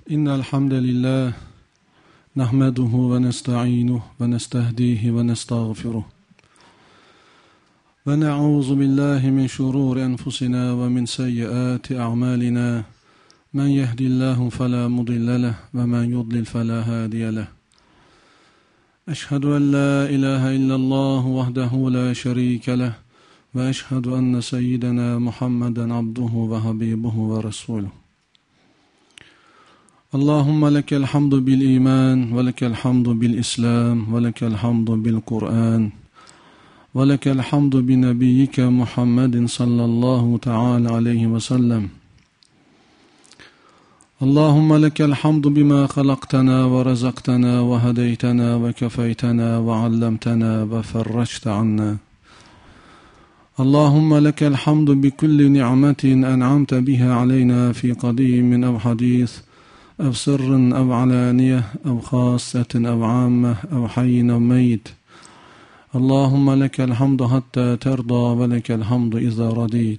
إن الحمد لله نحمده ونستعينه ونستهديه ونستغفره ونعوذ بالله من شرور أنفسنا ومن سيئات أعمالنا من يهد الله فلا مضل له ومن يضلل فلا هادي له أشهد أن لا إله إلا الله وحده لا شريك له وأشهد أن سيدنا محمدا عبده وحبيبه ورسوله اللهم لك الحمد بالإيمان ولك الحمد بالإسلام ولك الحمد بالقرآن ولك الحمد بنبيك محمد صلى الله تعالى عليه وسلم اللهم لك الحمد بما خلقتنا ورزقتنا وهديتنا وكفيتنا وعلمتنا وفرجت عنا اللهم لك الحمد بكل نعمة أنعمت بها علينا في قديم أو حديث أو سر أو علانية أو خاصة أو عامة أو حي أو ميت اللهم لك الحمد حتى ترضى ولك الحمد إذا رضيت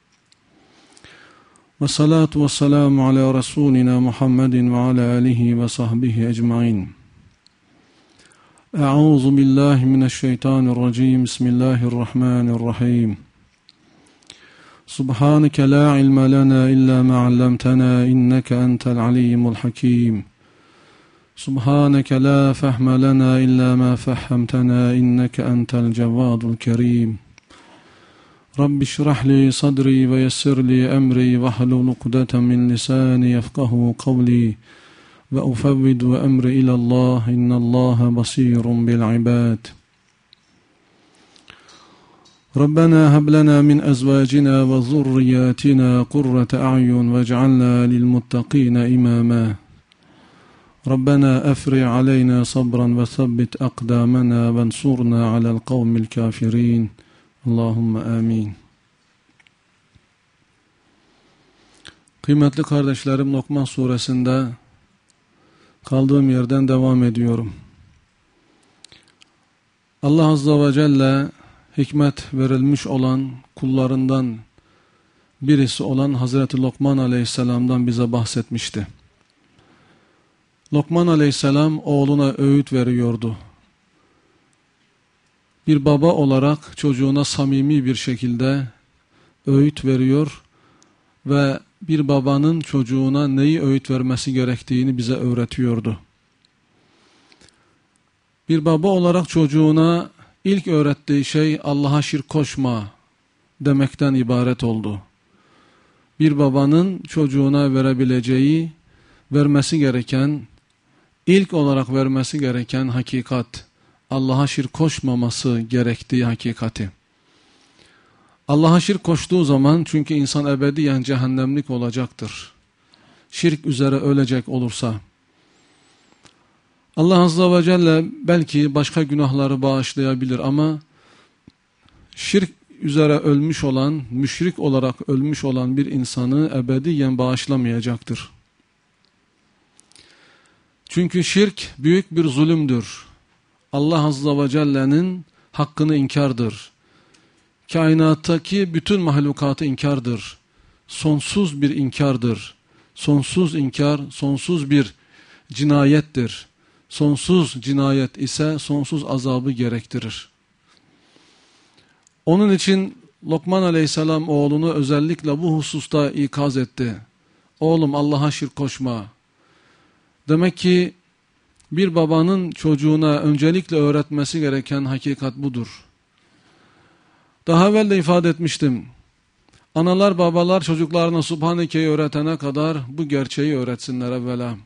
والصلاة والسلام على رسولنا محمد وعلى آله وصحبه أجمعين أعوذ بالله من الشيطان الرجيم بسم الله الرحمن الرحيم سبحانك لا علم لنا إلا ما علمتنا إنك أنت العليم الحكيم سبحانك لا فهم لنا إلا ما فهمتنا إنك أنت الجواد الكريم رب اشرح لي صدري ويسر لي أمري واحلل عقدة من لساني يفقه قولي وأفوض أمري إلى الله إن الله بصير بالعباد ربنا هب لنا من أزواجنا وذرياتنا قرة أعين واجعلنا للمتقين إماما ربنا أفرغ علينا صبرا وثبت أقدامنا وانصرنا على القوم الكافرين اللهم آمين. Kıymetli kardeşlerim, Lokman suresinde kaldığım yerden devam ediyorum. Allah Azze ve Celle hikmet verilmiş olan kullarından birisi olan Hazreti Lokman Aleyhisselam'dan bize bahsetmişti. Lokman Aleyhisselam oğluna öğüt veriyordu. Bir baba olarak çocuğuna samimi bir şekilde öğüt veriyor ve bir babanın çocuğuna neyi öğüt vermesi gerektiğini bize öğretiyordu. Bir baba olarak çocuğuna ilk öğrettiği şey Allah'a şirk koşma demekten ibaret oldu. Bir babanın çocuğuna verebileceği, vermesi gereken, ilk olarak vermesi gereken hakikat, Allah'a şirk koşmaması gerektiği hakikati. Allah'a şirk koştuğu zaman çünkü insan ebediyen cehennemlik olacaktır. Şirk üzere ölecek olursa. Allah Azze ve Celle belki başka günahları bağışlayabilir ama şirk üzere ölmüş olan, müşrik olarak ölmüş olan bir insanı ebediyen bağışlamayacaktır. Çünkü şirk büyük bir zulümdür. Allah Azze ve Celle'nin hakkını inkardır. Kainattaki bütün mahlukatı inkardır. Sonsuz bir inkardır. Sonsuz inkar, sonsuz bir cinayettir. Sonsuz cinayet ise sonsuz azabı gerektirir. Onun için Lokman Aleyhisselam oğlunu özellikle bu hususta ikaz etti. Oğlum Allah'a şirk koşma. Demek ki bir babanın çocuğuna öncelikle öğretmesi gereken hakikat budur. Daha evvel de ifade etmiştim. Analar babalar çocuklarına Subhaneke'yi öğretene kadar bu gerçeği öğretsinler evvela.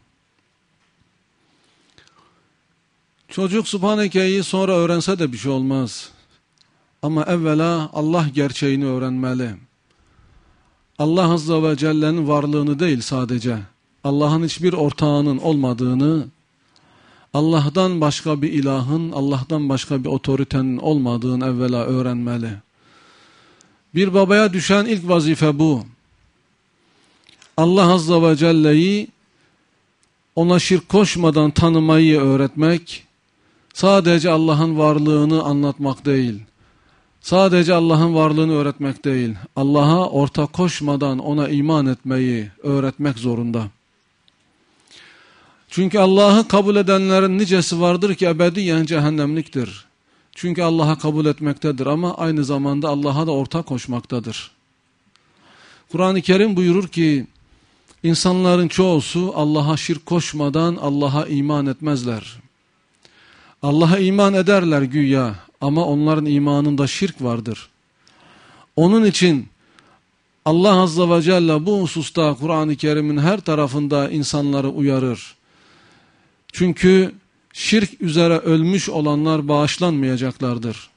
Çocuk Subhaneke'yi sonra öğrense de bir şey olmaz. Ama evvela Allah gerçeğini öğrenmeli. Allah Azze ve Celle'nin varlığını değil sadece, Allah'ın hiçbir ortağının olmadığını, Allah'tan başka bir ilahın, Allah'tan başka bir otoritenin olmadığını evvela öğrenmeli. Bir babaya düşen ilk vazife bu. Allah Azze ve Celle'yi ona şirk koşmadan tanımayı öğretmek, sadece Allah'ın varlığını anlatmak değil, sadece Allah'ın varlığını öğretmek değil, Allah'a ortak koşmadan ona iman etmeyi öğretmek zorunda. Çünkü Allah'ı kabul edenlerin nicesi vardır ki ebediyen cehennemliktir. Çünkü Allah'a kabul etmektedir ama aynı zamanda Allah'a da ortak koşmaktadır. Kur'an-ı Kerim buyurur ki, insanların çoğusu Allah'a şirk koşmadan Allah'a iman etmezler. Allah'a iman ederler güya ama onların imanında şirk vardır. Onun için Allah Azze ve Celle bu hususta Kur'an-ı Kerim'in her tarafında insanları uyarır. Çünkü şirk üzere ölmüş olanlar bağışlanmayacaklardır.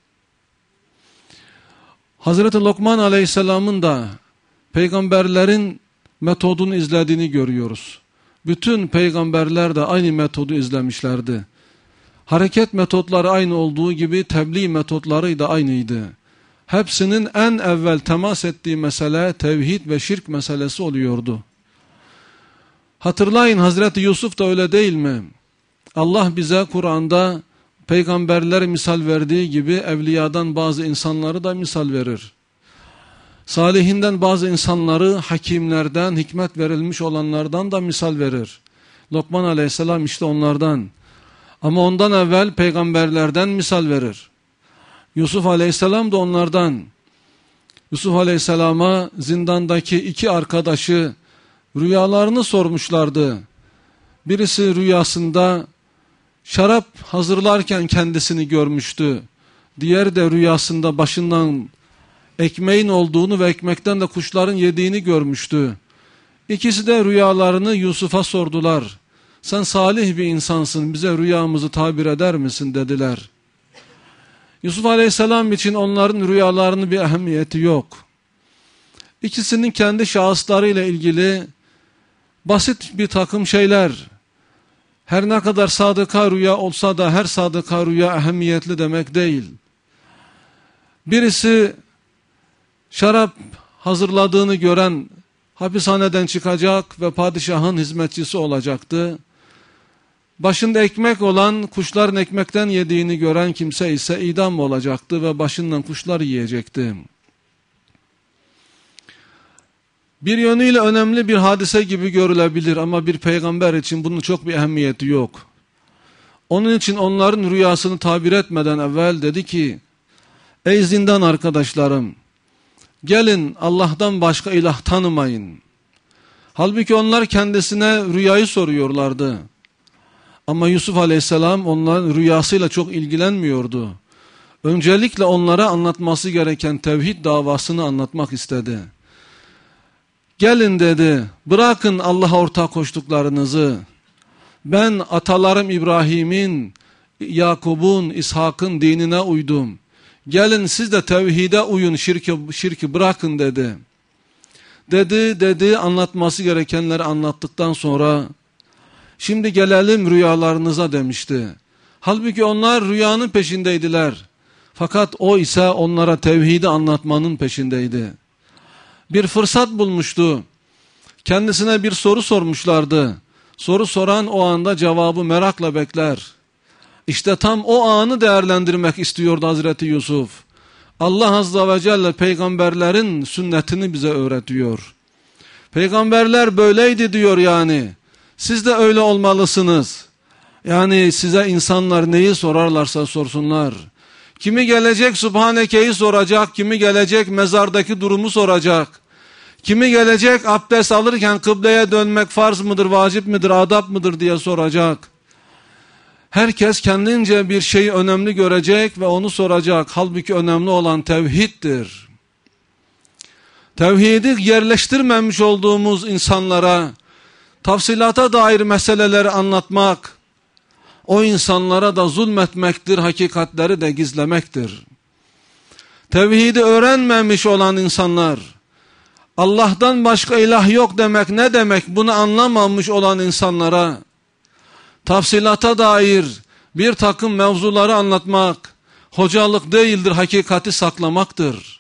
Hazreti Lokman Aleyhisselam'ın da peygamberlerin metodunu izlediğini görüyoruz. Bütün peygamberler de aynı metodu izlemişlerdi. Hareket metotları aynı olduğu gibi tebliğ metotları da aynıydı. Hepsinin en evvel temas ettiği mesele tevhid ve şirk meselesi oluyordu. Hatırlayın, Hazreti Yusuf da öyle değil mi? Allah bize Kur'an'da peygamberleri misal verdiği gibi evliyadan bazı insanları da misal verir. Salihinden bazı insanları hakimlerden, hikmet verilmiş olanlardan da misal verir. Lokman Aleyhisselam işte onlardan. Ama ondan evvel peygamberlerden misal verir. Yusuf Aleyhisselam da onlardan. Yusuf Aleyhisselam'a zindandaki iki arkadaşı rüyalarını sormuşlardı. Birisi rüyasında şarap hazırlarken kendisini görmüştü. Diğeri de rüyasında başından ekmeğin olduğunu ve ekmekten de kuşların yediğini görmüştü. İkisi de rüyalarını Yusuf'a sordular. Sen salih bir insansın, bize rüyamızı tabir eder misin dediler. Yusuf Aleyhisselam için onların rüyalarının bir ehemmiyeti yok. İkisinin kendi şahıslarıyla ilgili basit bir takım şeyler. Her ne kadar sadıka rüya olsa da her sadıka rüya ehemmiyetli demek değil. Birisi şarap hazırladığını gören hapishaneden çıkacak ve padişahın hizmetçisi olacaktı. Başında ekmek olan kuşların ekmekten yediğini gören kimse ise idam olacaktı ve başından kuşlar yiyecekti. Bir yönüyle önemli bir hadise gibi görülebilir ama bir peygamber için bunun çok bir ehemmiyeti yok. Onun için onların rüyasını tabir etmeden evvel dedi ki, ey zindan arkadaşlarım, gelin Allah'tan başka ilah tanımayın. Halbuki onlar kendisine rüyayı soruyorlardı. Ama Yusuf Aleyhisselam onların rüyasıyla çok ilgilenmiyordu. Öncelikle onlara anlatması gereken tevhid davasını anlatmak istedi. Gelin dedi, bırakın Allah'a ortak koştuklarınızı. Ben atalarım İbrahim'in, Yakub'un, İshak'ın dinine uydum. Gelin siz de tevhide uyun, şirki bırakın dedi. Dedi, anlatması gerekenleri anlattıktan sonra, şimdi gelelim rüyalarınıza demişti. Halbuki onlar rüyanın peşindeydiler. Fakat o ise onlara tevhidi anlatmanın peşindeydi. Bir fırsat bulmuştu. Kendisine bir soru sormuşlardı. Soru soran o anda cevabı merakla bekler. İşte tam o anı değerlendirmek istiyordu Hazreti Yusuf. Allah Azze ve Celle peygamberlerin sünnetini bize öğretiyor. Peygamberler böyleydi diyor yani. Siz de öyle olmalısınız. Yani size insanlar neyi sorarlarsa sorsunlar. Kimi gelecek Subhaneke'yi soracak, kimi gelecek mezardaki durumu soracak. Kimi gelecek abdest alırken kıbleye dönmek farz mıdır, vacip midir, adab mıdır diye soracak. Herkes kendince bir şeyi önemli görecek ve onu soracak. Halbuki önemli olan tevhiddir. Tevhidi yerleştirmemiş olduğumuz insanlara tafsilata dair meseleleri anlatmak, o insanlara da zulmetmektir, hakikatleri de gizlemektir. Tevhidi öğrenmemiş olan insanlar, Allah'tan başka ilah yok demek ne demek bunu anlamamış olan insanlara, tafsilata dair bir takım mevzuları anlatmak, hocalık değildir, hakikati saklamaktır.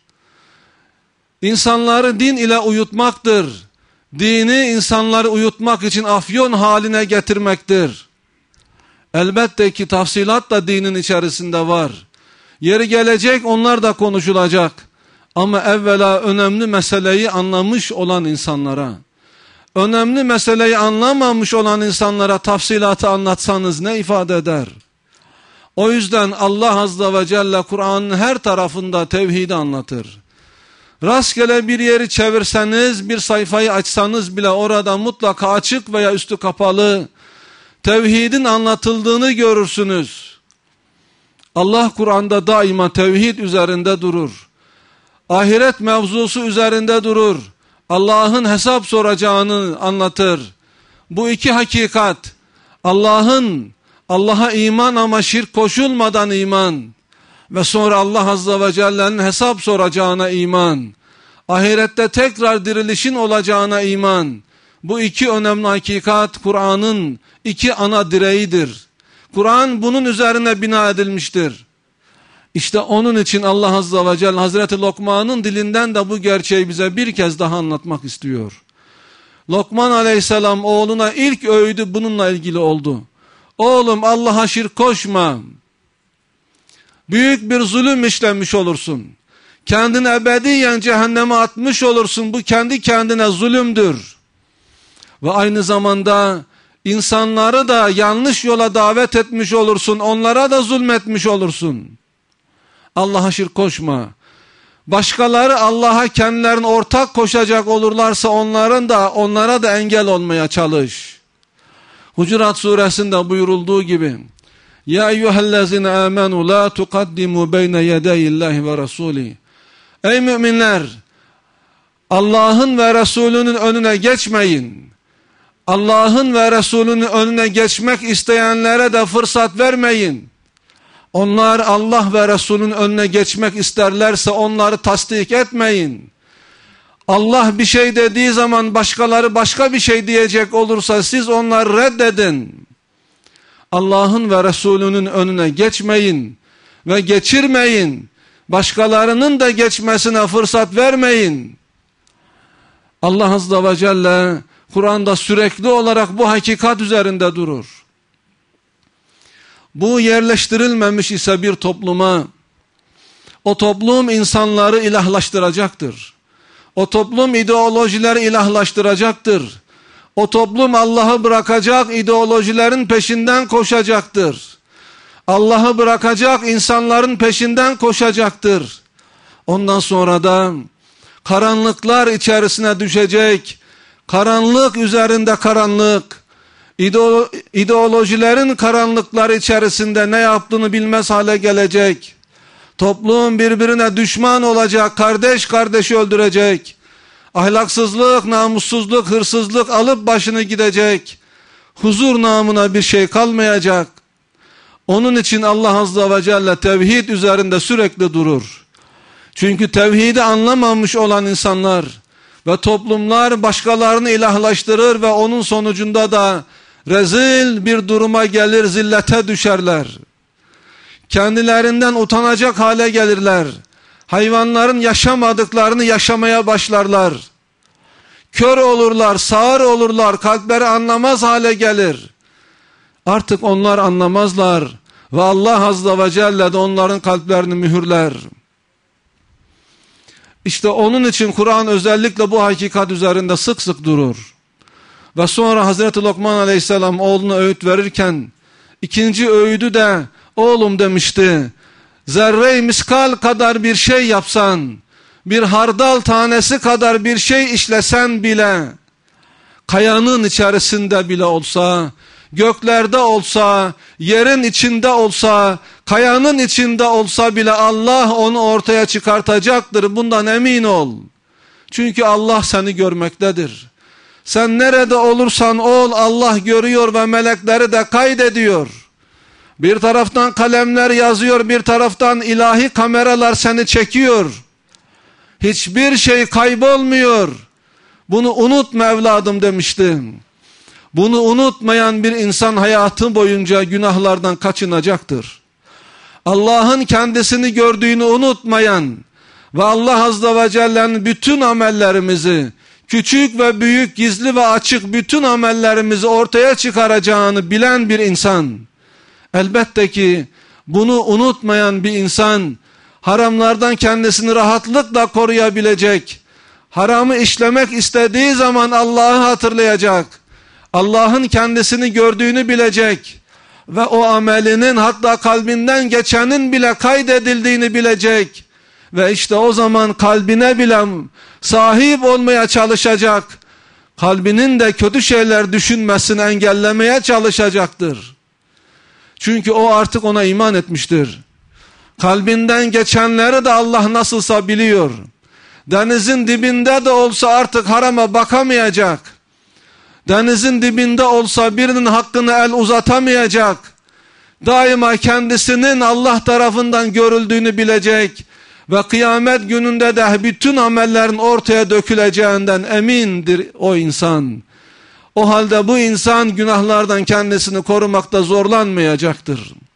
İnsanları din ile uyutmaktır. Dini insanları uyutmak için afyon haline getirmektir. Elbette ki tafsilat da dinin içerisinde var. Yeri gelecek onlar da konuşulacak. Ama evvela önemli meseleyi anlamış olan insanlara, önemli meseleyi anlamamış olan insanlara tafsilatı anlatsanız ne ifade eder? O yüzden Allah Azze ve Celle Kur'an'ın her tarafında tevhidi anlatır. Rastgele bir yeri çevirseniz, bir sayfayı açsanız bile orada mutlaka açık veya üstü kapalı tevhidin anlatıldığını görürsünüz. Allah Kur'an'da daima tevhid üzerinde durur. Ahiret mevzusu üzerinde durur. Allah'ın hesap soracağını anlatır. Bu iki hakikat, Allah'a iman ama şirk koşulmadan iman ve sonra Allah Azze ve Celle'nin hesap soracağına iman, ahirette tekrar dirilişin olacağına iman. Bu iki önemli hakikat Kur'an'ın iki ana direğidir. Kur'an bunun üzerine bina edilmiştir. İşte onun için Allah Azze ve Celle Hazreti Lokman'ın dilinden de bu gerçeği bize bir kez daha anlatmak istiyor. Lokman Aleyhisselam oğluna ilk öğüdü bununla ilgili oldu. Oğlum Allah'a şirk koşma. Büyük bir zulüm işlemiş olursun. Kendini ebediyen cehenneme atmış olursun. Bu kendi kendine zulümdür. Ve aynı zamanda insanları da yanlış yola davet etmiş olursun. Onlara da zulmetmiş olursun. Allah'a şirk koşma. Başkaları Allah'a kendilerini ortak koşacak olurlarsa onlara da engel olmaya çalış. Hucurat suresinde buyurulduğu gibi Ya eyyühellezine amenu la tukaddimu beyne yedeyillahi ve rasulih. Ey müminler, Allah'ın ve Resulünün önüne geçmeyin. Allah'ın ve Resulünün önüne geçmek isteyenlere de fırsat vermeyin. Onlar Allah ve Resulünün önüne geçmek isterlerse onları tasdik etmeyin. Allah bir şey dediği zaman başkaları başka bir şey diyecek olursa siz onları reddedin. Allah'ın ve Resulünün önüne geçmeyin ve geçirmeyin. Başkalarının da geçmesine fırsat vermeyin. Allah Azze ve Celle Kur'an'da sürekli olarak bu hakikat üzerinde durur. Bu yerleştirilmemiş ise bir topluma, o toplum insanları ilahlaştıracaktır. O toplum ideolojileri ilahlaştıracaktır. O toplum Allah'ı bırakacak ideolojilerin peşinden koşacaktır. Allah'ı bırakacak insanların peşinden koşacaktır. Ondan sonra da karanlıklar içerisine düşecek, karanlık üzerinde karanlık, ideolojilerin karanlıkları içerisinde ne yaptığını bilmez hale gelecek. Toplum birbirine düşman olacak, kardeş kardeşi öldürecek. Ahlaksızlık, namussuzluk, hırsızlık alıp başını gidecek. Huzur namına bir şey kalmayacak. Onun için Allah Azze ve Celle tevhid üzerinde sürekli durur. Çünkü tevhidi anlamamış olan insanlar ve toplumlar başkalarını ilahlaştırır ve onun sonucunda da rezil bir duruma gelir, zillete düşerler. Kendilerinden utanacak hale gelirler. Hayvanların yaşamadıklarını yaşamaya başlarlar. Kör olurlar, sağır olurlar, kalpleri anlamaz hale gelir. Artık onlar anlamazlar ve Allah Azze ve Celle de onların kalplerini mühürler. İşte onun için Kur'an özellikle bu hakikat üzerinde sık sık durur. Ve sonra Hazreti Lokman Aleyhisselam oğluna öğüt verirken ikinci öğüdü de oğlum demişti. Zerre-i miskal kadar bir şey yapsan, bir hardal tanesi kadar bir şey işlesen bile, kayanın içerisinde bile olsa, göklerde olsa, yerin içinde olsa, kayanın içinde olsa bile Allah onu ortaya çıkartacaktır. Bundan emin ol. Çünkü Allah seni görmektedir. Sen nerede olursan ol, Allah görüyor ve melekleri de kaydediyor. Bir taraftan kalemler yazıyor, bir taraftan ilahi kameralar seni çekiyor. Hiçbir şey kaybolmuyor. Bunu unutma evladım demiştim. Bunu unutmayan bir insan hayatı boyunca günahlardan kaçınacaktır. Allah'ın kendisini gördüğünü unutmayan ve Allah Azze ve Celle'nin bütün amellerimizi, küçük ve büyük, gizli ve açık bütün amellerimizi ortaya çıkaracağını bilen bir insan, elbette ki bunu unutmayan bir insan, haramlardan kendisini rahatlıkla koruyabilecek, haramı işlemek istediği zaman Allah'ı hatırlayacak. Allah'ın kendisini gördüğünü bilecek. Ve o amelinin hatta kalbinden geçenin bile kaydedildiğini bilecek. Ve işte o zaman kalbine bile sahip olmaya çalışacak. Kalbinin de kötü şeyler düşünmesini engellemeye çalışacaktır. Çünkü o artık ona iman etmiştir. Kalbinden geçenleri de Allah nasılsa biliyor. Denizin dibinde de olsa artık harama bakamayacak. Denizin dibinde olsa birinin hakkını el uzatamayacak. Daima kendisinin Allah tarafından görüldüğünü bilecek. Ve kıyamet gününde de bütün amellerin ortaya döküleceğinden emindir o insan. O halde bu insan günahlardan kendisini korumakta zorlanmayacaktır.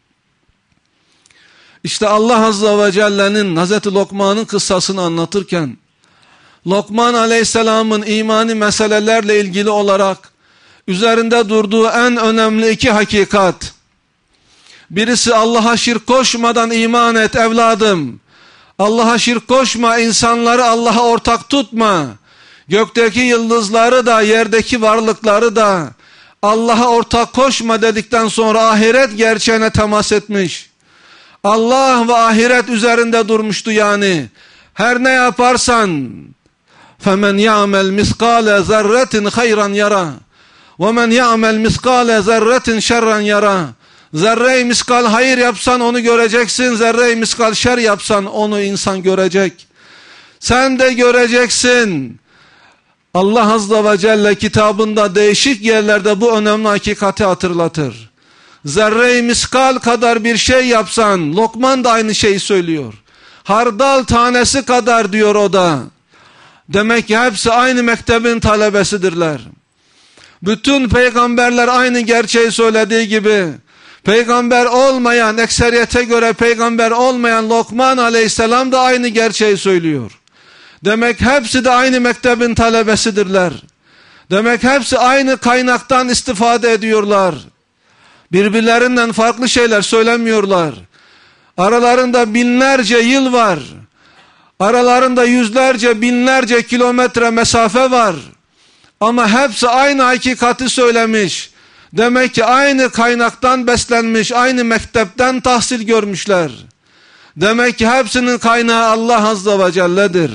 İşte Allah Azze ve Celle'nin Hazreti Lokman'ın kıssasını anlatırken, Lokman Aleyhisselam'ın imani meselelerle ilgili olarak üzerinde durduğu en önemli iki hakikat. Birisi Allah'a şirk koşmadan iman et evladım. Allah'a şirk koşma, insanları Allah'a ortak tutma. Gökteki yıldızları da yerdeki varlıkları da Allah'a ortak koşma dedikten sonra ahiret gerçeğine temas etmiş. Allah ve ahiret üzerinde durmuştu yani. Her ne yaparsan فَمَنْ يَعْمَلْ مِثْقَالَ ذَرَّةٍ خَيْرًا يَرَى وَمَنْ يَعْمَلْ مِثْقَالَ ذَرَّةٍ şerran yara. Zerre-i miskal hayır yapsan onu göreceksin. Zerre-i miskal şer yapsan onu insan görecek. Sen de göreceksin. Allah Azze ve Celle kitabında değişik yerlerde bu önemli hakikati hatırlatır. Zerre-i miskal kadar bir şey yapsan, Lokman da aynı şeyi söylüyor. Hardal tanesi kadar diyor o da. Demek ki hepsi aynı mektebin talebesidirler. Bütün peygamberler aynı gerçeği söylediği gibi, peygamber olmayan, ekseriyete göre peygamber olmayan Lokman Aleyhisselam da aynı gerçeği söylüyor. Demek hepsi de aynı mektebin talebesidirler. Demek hepsi aynı kaynaktan istifade ediyorlar. Birbirlerinden farklı şeyler söylemiyorlar. Aralarında binlerce yıl var. Aralarında yüzlerce, binlerce kilometre mesafe var. Ama hepsi aynı hakikati söylemiş. Demek ki aynı kaynaktan beslenmiş, aynı mektepten tahsil görmüşler. Demek ki hepsinin kaynağı Allah Azze ve Celle'dir.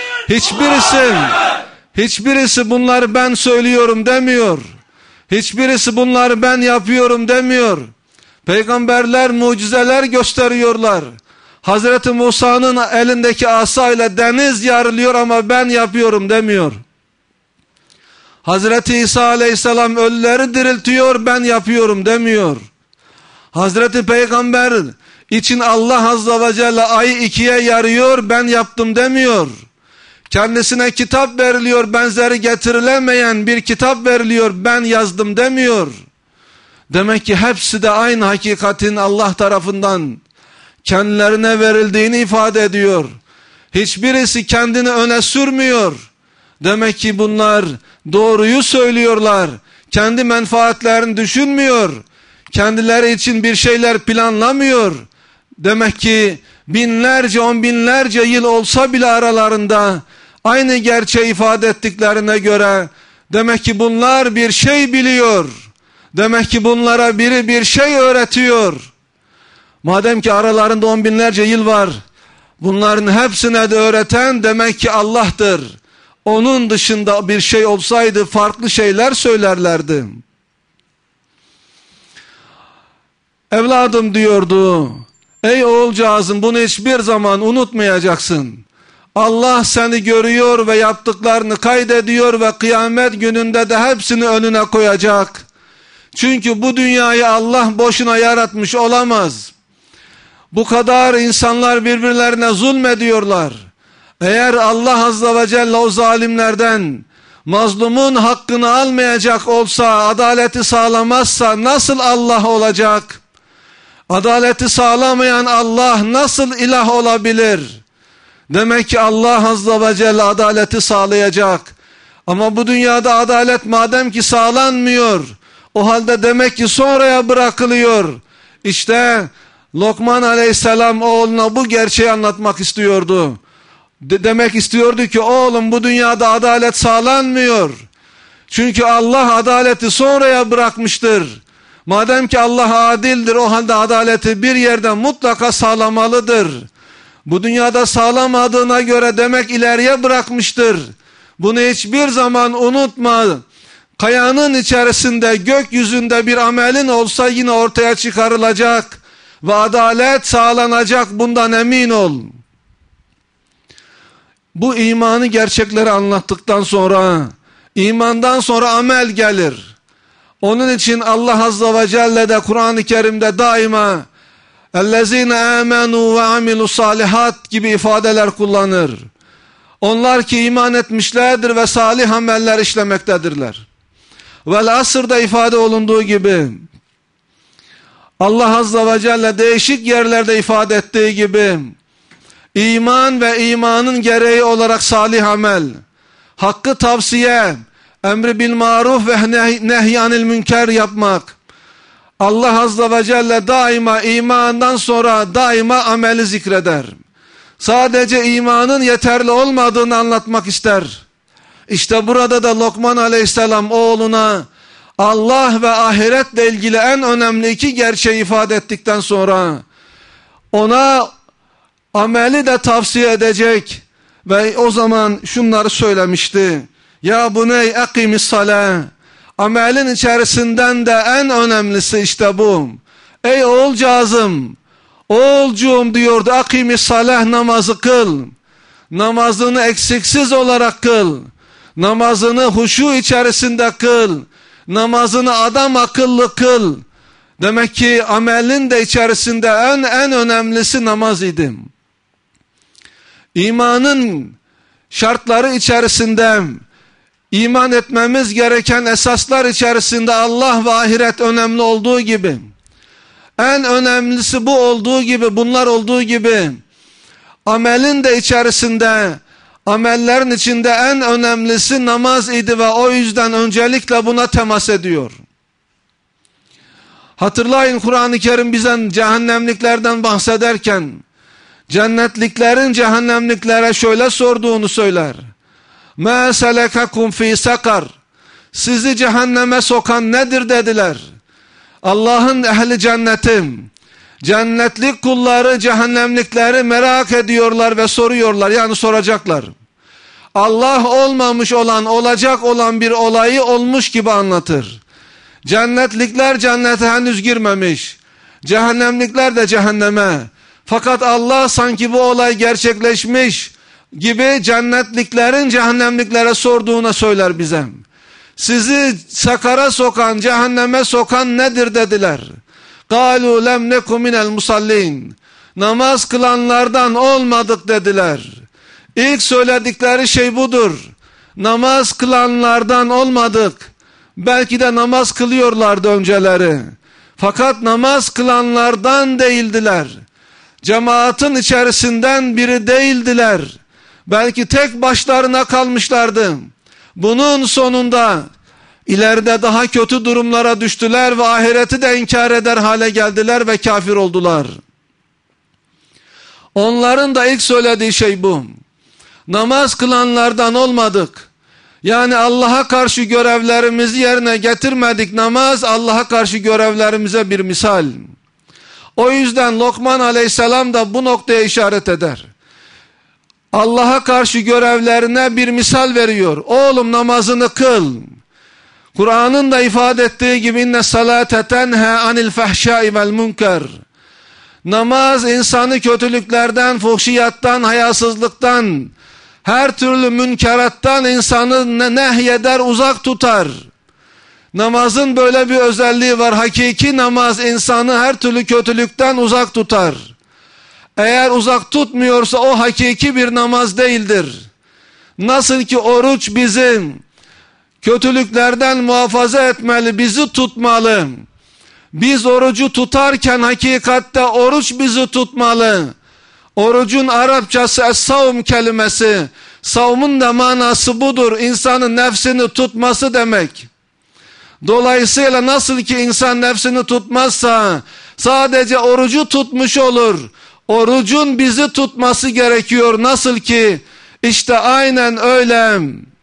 Hiçbirisi bunları ben söylüyorum demiyor. Hiçbirisi bunları ben yapıyorum demiyor. Peygamberler mucizeler gösteriyorlar. Hazreti Musa'nın elindeki asayla deniz yarılıyor ama ben yapıyorum demiyor. Hazreti İsa Aleyhisselam ölüleri diriltiyor, ben yapıyorum demiyor. Hazreti Peygamber için Allah Azze ve Celle ayı ikiye yarıyor, ben yaptım demiyor. Kendisine kitap veriliyor, benzeri getirilemeyen bir kitap veriliyor, ben yazdım demiyor. Demek ki hepsi de aynı hakikatin Allah tarafından kendilerine verildiğini ifade ediyor. Hiçbirisi kendini öne sürmüyor. Demek ki bunlar doğruyu söylüyorlar. Kendi menfaatlerini düşünmüyor. Kendileri için bir şeyler planlamıyor. Demek ki binlerce, on binlerce yıl olsa bile aralarında aynı gerçeği ifade ettiklerine göre demek ki bunlar bir şey biliyor. Demek ki bunlara biri bir şey öğretiyor. Madem ki aralarında on binlerce yıl var, bunların hepsine de öğreten demek ki Allah'tır. Onun dışında bir şey olsaydı farklı şeyler söylerlerdi. Evladım diyordu, ey oğulcağızım bunu hiçbir zaman unutmayacaksın. Allah seni görüyor ve yaptıklarını kaydediyor ve kıyamet gününde de hepsini önüne koyacak. Çünkü bu dünyayı Allah boşuna yaratmış olamaz. Bu kadar insanlar birbirlerine zulmediyorlar. Eğer Allah Azze ve Celle o zalimlerden mazlumun hakkını almayacak olsa, adaleti sağlamazsa nasıl Allah olacak? Adaleti sağlamayan Allah nasıl ilah olabilir? Demek ki Allah Azze ve Celle adaleti sağlayacak. Ama bu dünyada adalet madem ki sağlanmıyor, o halde demek ki sonraya bırakılıyor. İşte Lokman Aleyhisselam oğluna bu gerçeği anlatmak istiyordu. demek istiyordu ki oğlum bu dünyada adalet sağlanmıyor. Çünkü Allah adaleti sonraya bırakmıştır. Madem ki Allah adildir, o halde adaleti bir yerde mutlaka sağlamalıdır. Bu dünyada sağlamadığına göre demek ileriye bırakmıştır. Bunu hiçbir zaman unutma. Kayanın içerisinde, gökyüzünde bir amelin olsa yine ortaya çıkarılacak ve adalet sağlanacak, bundan emin ol. Bu imanı, gerçekleri anlattıktan sonra, imandan sonra amel gelir. Onun için Allah Azze ve Celle de Kur'an-ı Kerim'de daima اَلَّذ۪ينَ آمَنُوا وَعَمِلُوا salihat gibi ifadeler kullanır. Onlar ki iman etmişlerdir ve salih ameller işlemektedirler. Vel asırda ifade olunduğu gibi, Allah Azze ve Celle değişik yerlerde ifade ettiği gibi, iman ve imanın gereği olarak salih amel, hakkı tavsiye, emri bil maruf ve nehyanil münker yapmak. Allah Azze ve Celle daima imandan sonra daima ameli zikreder. Sadece imanın yeterli olmadığını anlatmak ister. İşte burada da Lokman Aleyhisselam oğluna Allah ve ahiretle ilgili en önemli iki gerçeği ifade ettikten sonra ona ameli de tavsiye edecek ve o zaman şunları söylemişti. Ya buney akimis salah. Amelin içerisinden de en önemlisi işte bu. Ey oğulcağızım, oğulcuğum diyordu, akimis salah, namazı kıl. Namazını eksiksiz olarak kıl. Namazını huşu içerisinde kıl. Namazını adam akıllı kıl. Demek ki amelin de içerisinde en önemlisi namaz idi. İmanın şartları içerisinde, İman etmemiz gereken esaslar içerisinde Allah ve ahiret önemli olduğu gibi, en önemlisi bu olduğu gibi, bunlar olduğu gibi, amelin de içerisinde, amellerin içinde en önemlisi namaz idi ve o yüzden öncelikle buna temas ediyor. Hatırlayın, Kur'an-ı Kerim bize cehennemliklerden bahsederken, cennetliklerin cehennemliklere şöyle sorduğunu söyler. مَا سَلَكَكُمْ ف۪ي سَقَرٍ. Sizi cehenneme sokan nedir dediler. Allah'ın ehli cennetim, cennetlik kulları cehennemlikleri merak ediyorlar ve soruyorlar, yani soracaklar. Allah olmamış olan, olacak olan bir olayı olmuş gibi anlatır. Cennetlikler cennete henüz girmemiş, cehennemlikler de cehenneme. Fakat Allah sanki bu olay gerçekleşmiş gibi cennetliklerin cehennemliklere sorduğuna söyler bize. Sizi sakara sokan, cehenneme sokan nedir dediler. قَالُوا لَمْ نَكُ مِنَ الْمُسَلِّينَ. Namaz kılanlardan olmadık dediler. İlk söyledikleri şey budur. Namaz kılanlardan olmadık. Belki de namaz kılıyorlardı önceleri. Fakat namaz kılanlardan değildiler. Cemaatin içerisinden biri değildiler. Belki tek başlarına kalmışlardı. Bunun sonunda ileride daha kötü durumlara düştüler ve ahireti de inkar eder hale geldiler ve kafir oldular. Onların da ilk söylediği şey bu. Namaz kılanlardan olmadık. Yani Allah'a karşı görevlerimizi yerine getirmedik. Namaz Allah'a karşı görevlerimize bir misal. O yüzden Lokman Aleyhisselam da bu noktaya işaret eder. Allah'a karşı görevlerine bir misal veriyor. Oğlum namazını kıl. Kur'an'ın da ifade ettiği gibi inne salate tenha anil fahşai vel münker. Namaz insanı kötülüklerden, fuhşiyattan, hayasızlıktan, her türlü münkerattan insanı nehyeder, uzak tutar. Namazın böyle bir özelliği var. Hakiki namaz insanı her türlü kötülükten uzak tutar. Eğer uzak tutmuyorsa o hakiki bir namaz değildir. Nasıl ki oruç bizim kötülüklerden muhafaza etmeli, bizi tutmalı. Biz orucu tutarken hakikatte oruç bizi tutmalı. Orucun Arapçası es-savm kelimesi. Savmun da manası budur. İnsanın nefsini tutması demek. Dolayısıyla nasıl ki insan nefsini tutmazsa sadece orucu tutmuş olur. Orucun bizi tutması gerekiyor. Nasıl ki işte aynen öyle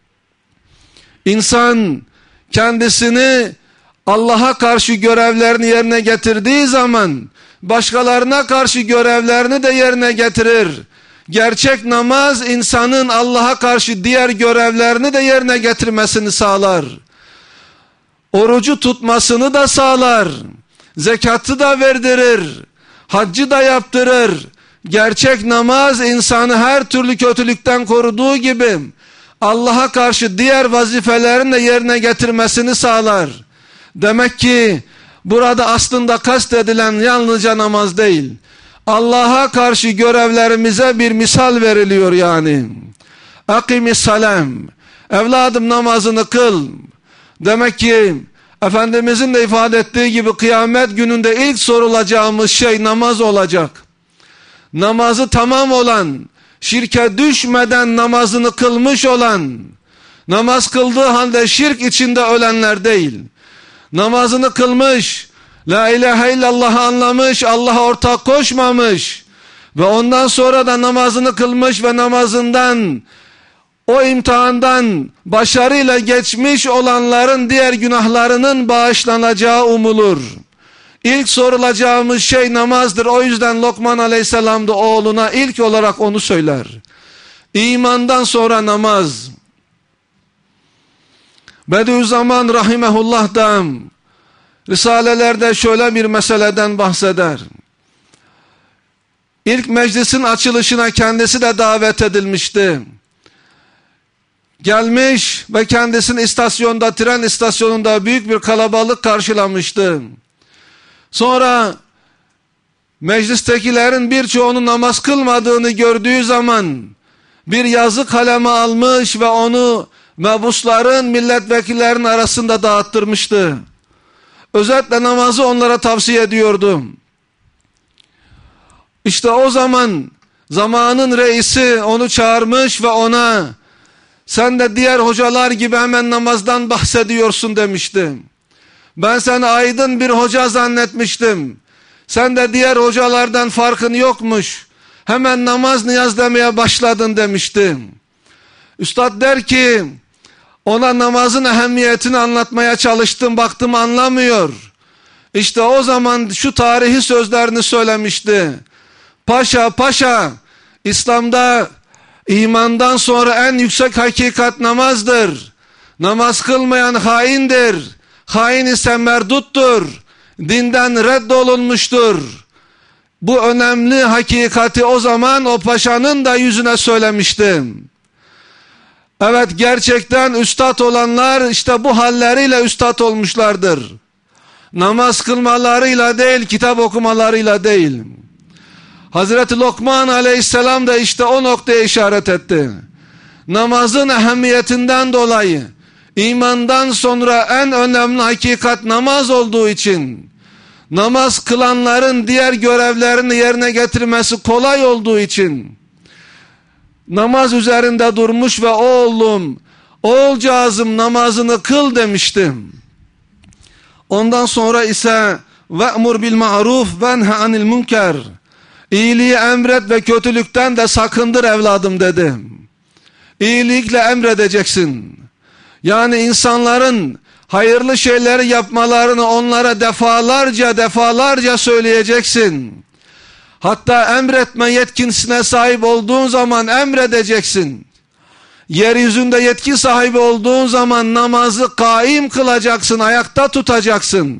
insan kendisini Allah'a karşı görevlerini yerine getirdiği zaman başkalarına karşı görevlerini de yerine getirir. Gerçek namaz insanın Allah'a karşı diğer görevlerini de yerine getirmesini sağlar. Orucu tutmasını da sağlar. Zekatı da verdirir. Haccı da yaptırır. Gerçek namaz insanı her türlü kötülükten koruduğu gibi Allah'a karşı diğer vazifelerini de yerine getirmesini sağlar. Demek ki burada aslında kastedilen yalnızca namaz değil. Allah'a karşı görevlerimize bir misal veriliyor yani. Akimis salam. Evladım namazını kıl. Demek ki Efendimizin de ifade ettiği gibi kıyamet gününde ilk sorulacağımız şey namaz olacak. Namazı tamam olan, şirke düşmeden namazını kılmış olan, namaz kıldığı halde şirk içinde ölenler değil. Namazını kılmış, la ilahe illallah'ı anlamış, Allah'a ortak koşmamış ve ondan sonra da namazını kılmış ve namazından, o imtihandan başarıyla geçmiş olanların diğer günahlarının bağışlanacağı umulur. İlk sorulacağımız şey namazdır. O yüzden Lokman Aleyhisselam da oğluna ilk olarak onu söyler. İmandan sonra namaz. Bediüzzaman rahimehullah da risalelerde şöyle bir meseleden bahseder. İlk meclisin açılışına kendisi de davet edilmişti. Gelmiş ve kendisini istasyonda, tren istasyonunda büyük bir kalabalık karşılamıştı. Sonra meclistekilerin birçoğunun namaz kılmadığını gördüğü zaman bir yazı kaleme almış ve onu mebusların, milletvekillerinin arasında dağıttırmıştı. Özetle namazı onlara tavsiye ediyordu. İşte o zaman zamanın reisi onu çağırmış ve ona sen de diğer hocalar gibi hemen namazdan bahsediyorsun demişti. Ben seni aydın bir hoca zannetmiştim. Sen de diğer hocalardan farkın yokmuş. Hemen namaz niyaz demeye başladın demişti. Üstad der ki ona namazın ehemmiyetini anlatmaya çalıştım, baktım anlamıyor. İşte o zaman şu tarihi sözlerini söylemişti. Paşa paşa, İslam'da imandan sonra en yüksek hakikat namazdır. Namaz kılmayan haindir. Hain ise merduttur. Dinden reddolunmuştur. Bu önemli hakikati o zaman o paşanın da yüzüne söylemiştim. Evet, gerçekten üstad olanlar işte bu halleriyle üstad olmuşlardır. Namaz kılmalarıyla değil, kitap okumalarıyla değil. Hazreti Lokman Aleyhisselam da işte o noktaya işaret etti. Namazın ehemmiyetinden dolayı, imandan sonra en önemli hakikat namaz olduğu için, namaz kılanların diğer görevlerini yerine getirmesi kolay olduğu için, namaz üzerinde durmuş ve oğlum, oğulcağızım namazını kıl demiştim. Ondan sonra ise ve'mur bil ma'ruf venhe anil münker, İyiliği emret ve kötülükten de sakındır evladım dedi. İyilikle emredeceksin. Yani insanların hayırlı şeyleri yapmalarını onlara defalarca söyleyeceksin. Hatta emretme yetkinsine sahip olduğun zaman emredeceksin. Yeryüzünde yetki sahibi olduğun zaman namazı kaim kılacaksın, ayakta tutacaksın.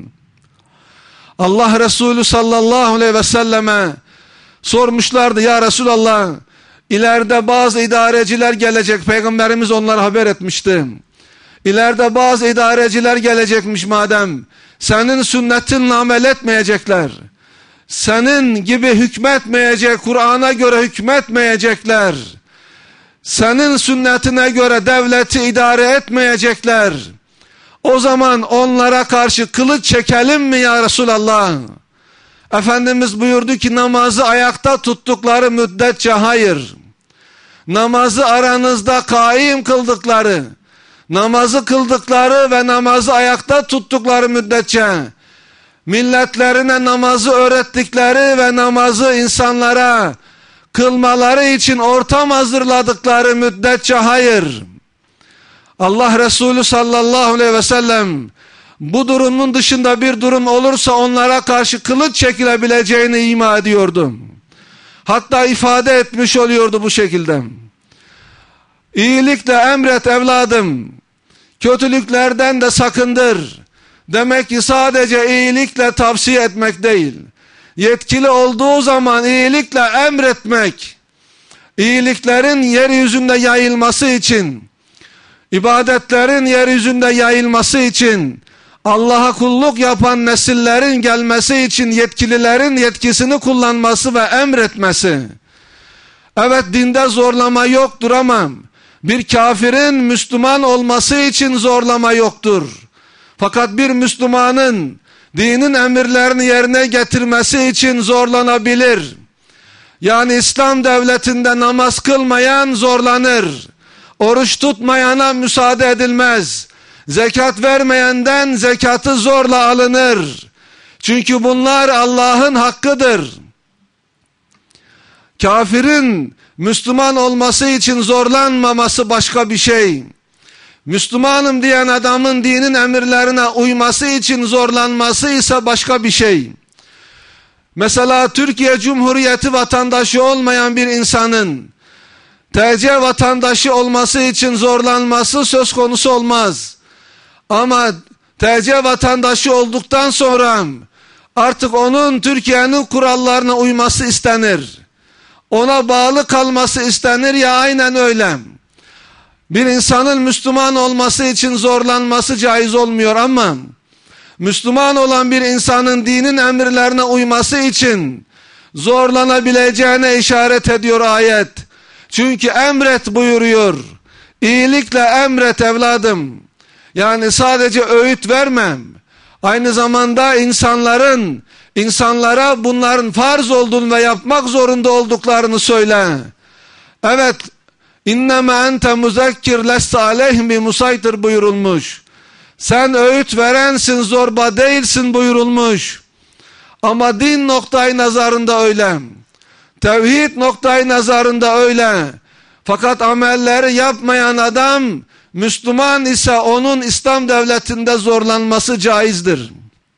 Allah Resulü sallallahu aleyhi ve selleme sormuşlardı, ya Resulallah, ileride bazı idareciler gelecek, Peygamberimiz onlara haber etmişti. İleride bazı idareciler gelecekmiş madem, senin sünnetinle amel etmeyecekler. Senin gibi hükmetmeyecek, Kur'an'a göre hükmetmeyecekler. Senin sünnetine göre devleti idare etmeyecekler. O zaman onlara karşı kılıç çekelim mi ya Resulallah? Efendimiz buyurdu ki namazı ayakta tuttukları müddetçe hayır. Namazı aranızda kaim kıldıkları, namazı kıldıkları ve namazı ayakta tuttukları müddetçe milletlerine namazı öğrettikleri ve namazı insanlara kılmaları için ortam hazırladıkları müddetçe hayır. Allah Resulü sallallahu aleyhi ve sellem bu durumun dışında bir durum olursa onlara karşı kılıç çekilebileceğini ima ediyordu. Hatta ifade etmiş oluyordu bu şekilde. İyilikle emret evladım, kötülüklerden de sakındır. Demek ki sadece iyilikle tavsiye etmek değil. Yetkili olduğu zaman iyilikle emretmek, iyiliklerin yeryüzünde yayılması için, ibadetlerin yeryüzünde yayılması için, Allah'a kulluk yapan nesillerin gelmesi için yetkililerin yetkisini kullanması ve emretmesi. Evet, dinde zorlama yoktur ama bir kafirin Müslüman olması için zorlama yoktur. Fakat bir Müslümanın dinin emirlerini yerine getirmesi için zorlanabilir. Yani İslam devletinde namaz kılmayan zorlanır. Oruç tutmayana müsaade edilmez. Zekat vermeyenden zekatı zorla alınır. Çünkü bunlar Allah'ın hakkıdır. Kafirin Müslüman olması için zorlanmaması başka bir şey. Müslümanım diyen adamın dinin emirlerine uyması için zorlanması ise başka bir şey. Mesela Türkiye Cumhuriyeti vatandaşı olmayan bir insanın TC vatandaşı olması için zorlanması söz konusu olmaz. Ama TC vatandaşı olduktan sonra artık onun Türkiye'nin kurallarına uyması istenir. Ona bağlı kalması istenir ya, aynen öyle. Bir insanın Müslüman olması için zorlanması caiz olmuyor ama Müslüman olan bir insanın dinin emirlerine uyması için zorlanabileceğine işaret ediyor ayet. Çünkü emret buyuruyor. İyilikle emret evladım. Yani sadece öğüt vermem. Aynı zamanda insanlara bunların farz olduğunu ve yapmak zorunda olduklarını söyle. Evet, İnnemâ ente muzekkir leste aleyhim bi musaytir buyurulmuş. Sen öğüt verensin, zorba değilsin buyurulmuş. Ama din noktayı nazarında öyle. Tevhid noktayı nazarında öyle. Fakat amelleri yapmayan adam Müslüman ise onun İslam devletinde zorlanması caizdir.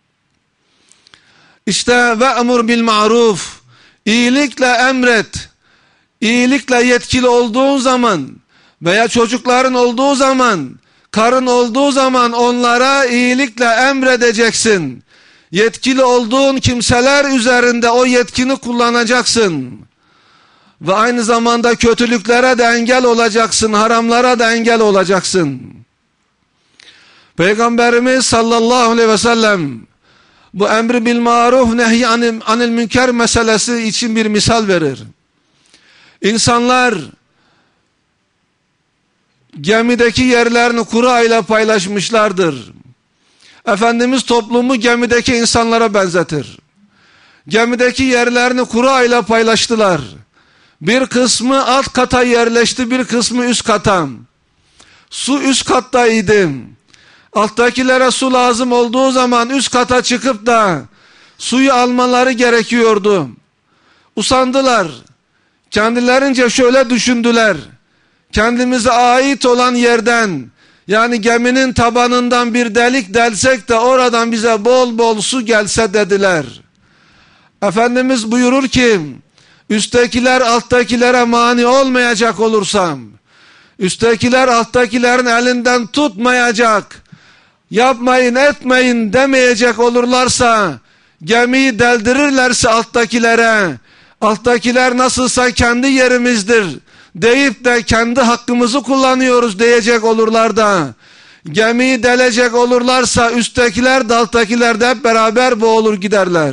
İşte ve'mur bil ma'ruf, iyilikle emret. İyilikle yetkili olduğun zaman veya çocukların olduğu zaman, karın olduğu zaman onlara iyilikle emredeceksin. Yetkili olduğun kimseler üzerinde o yetkini kullanacaksın. Ve aynı zamanda kötülüklere de engel olacaksın, haramlara da engel olacaksın. Peygamberimiz sallallahu aleyhi ve sellem bu emri bil maruf nehy anil münker meselesi için bir misal verir. İnsanlar gemideki yerlerini kura ile paylaşmışlardır. Efendimiz toplumu gemideki insanlara benzetir. Gemideki yerlerini kura ile paylaştılar. Bir kısmı alt kata yerleşti, bir kısmı üst kata. Su üst kattaydı. Alttakilere su lazım olduğu zaman üst kata çıkıp da suyu almaları gerekiyordu. Usandılar. Kendilerince şöyle düşündüler. Kendimize ait olan yerden, yani geminin tabanından bir delik delsek de oradan bize bol bol su gelse dediler. Efendimiz buyurur ki, üsttekiler alttakilere mani olmayacak olursam, üsttekiler alttakilerin elinden tutmayacak, yapmayın etmeyin demeyecek olurlarsa, gemiyi deldirirlerse alttakilere, alttakiler nasılsa kendi yerimizdir deyip de kendi hakkımızı kullanıyoruz diyecek olurlar da, gemiyi delecek olurlarsa üsttekiler de alttakiler de hep beraber boğulur giderler.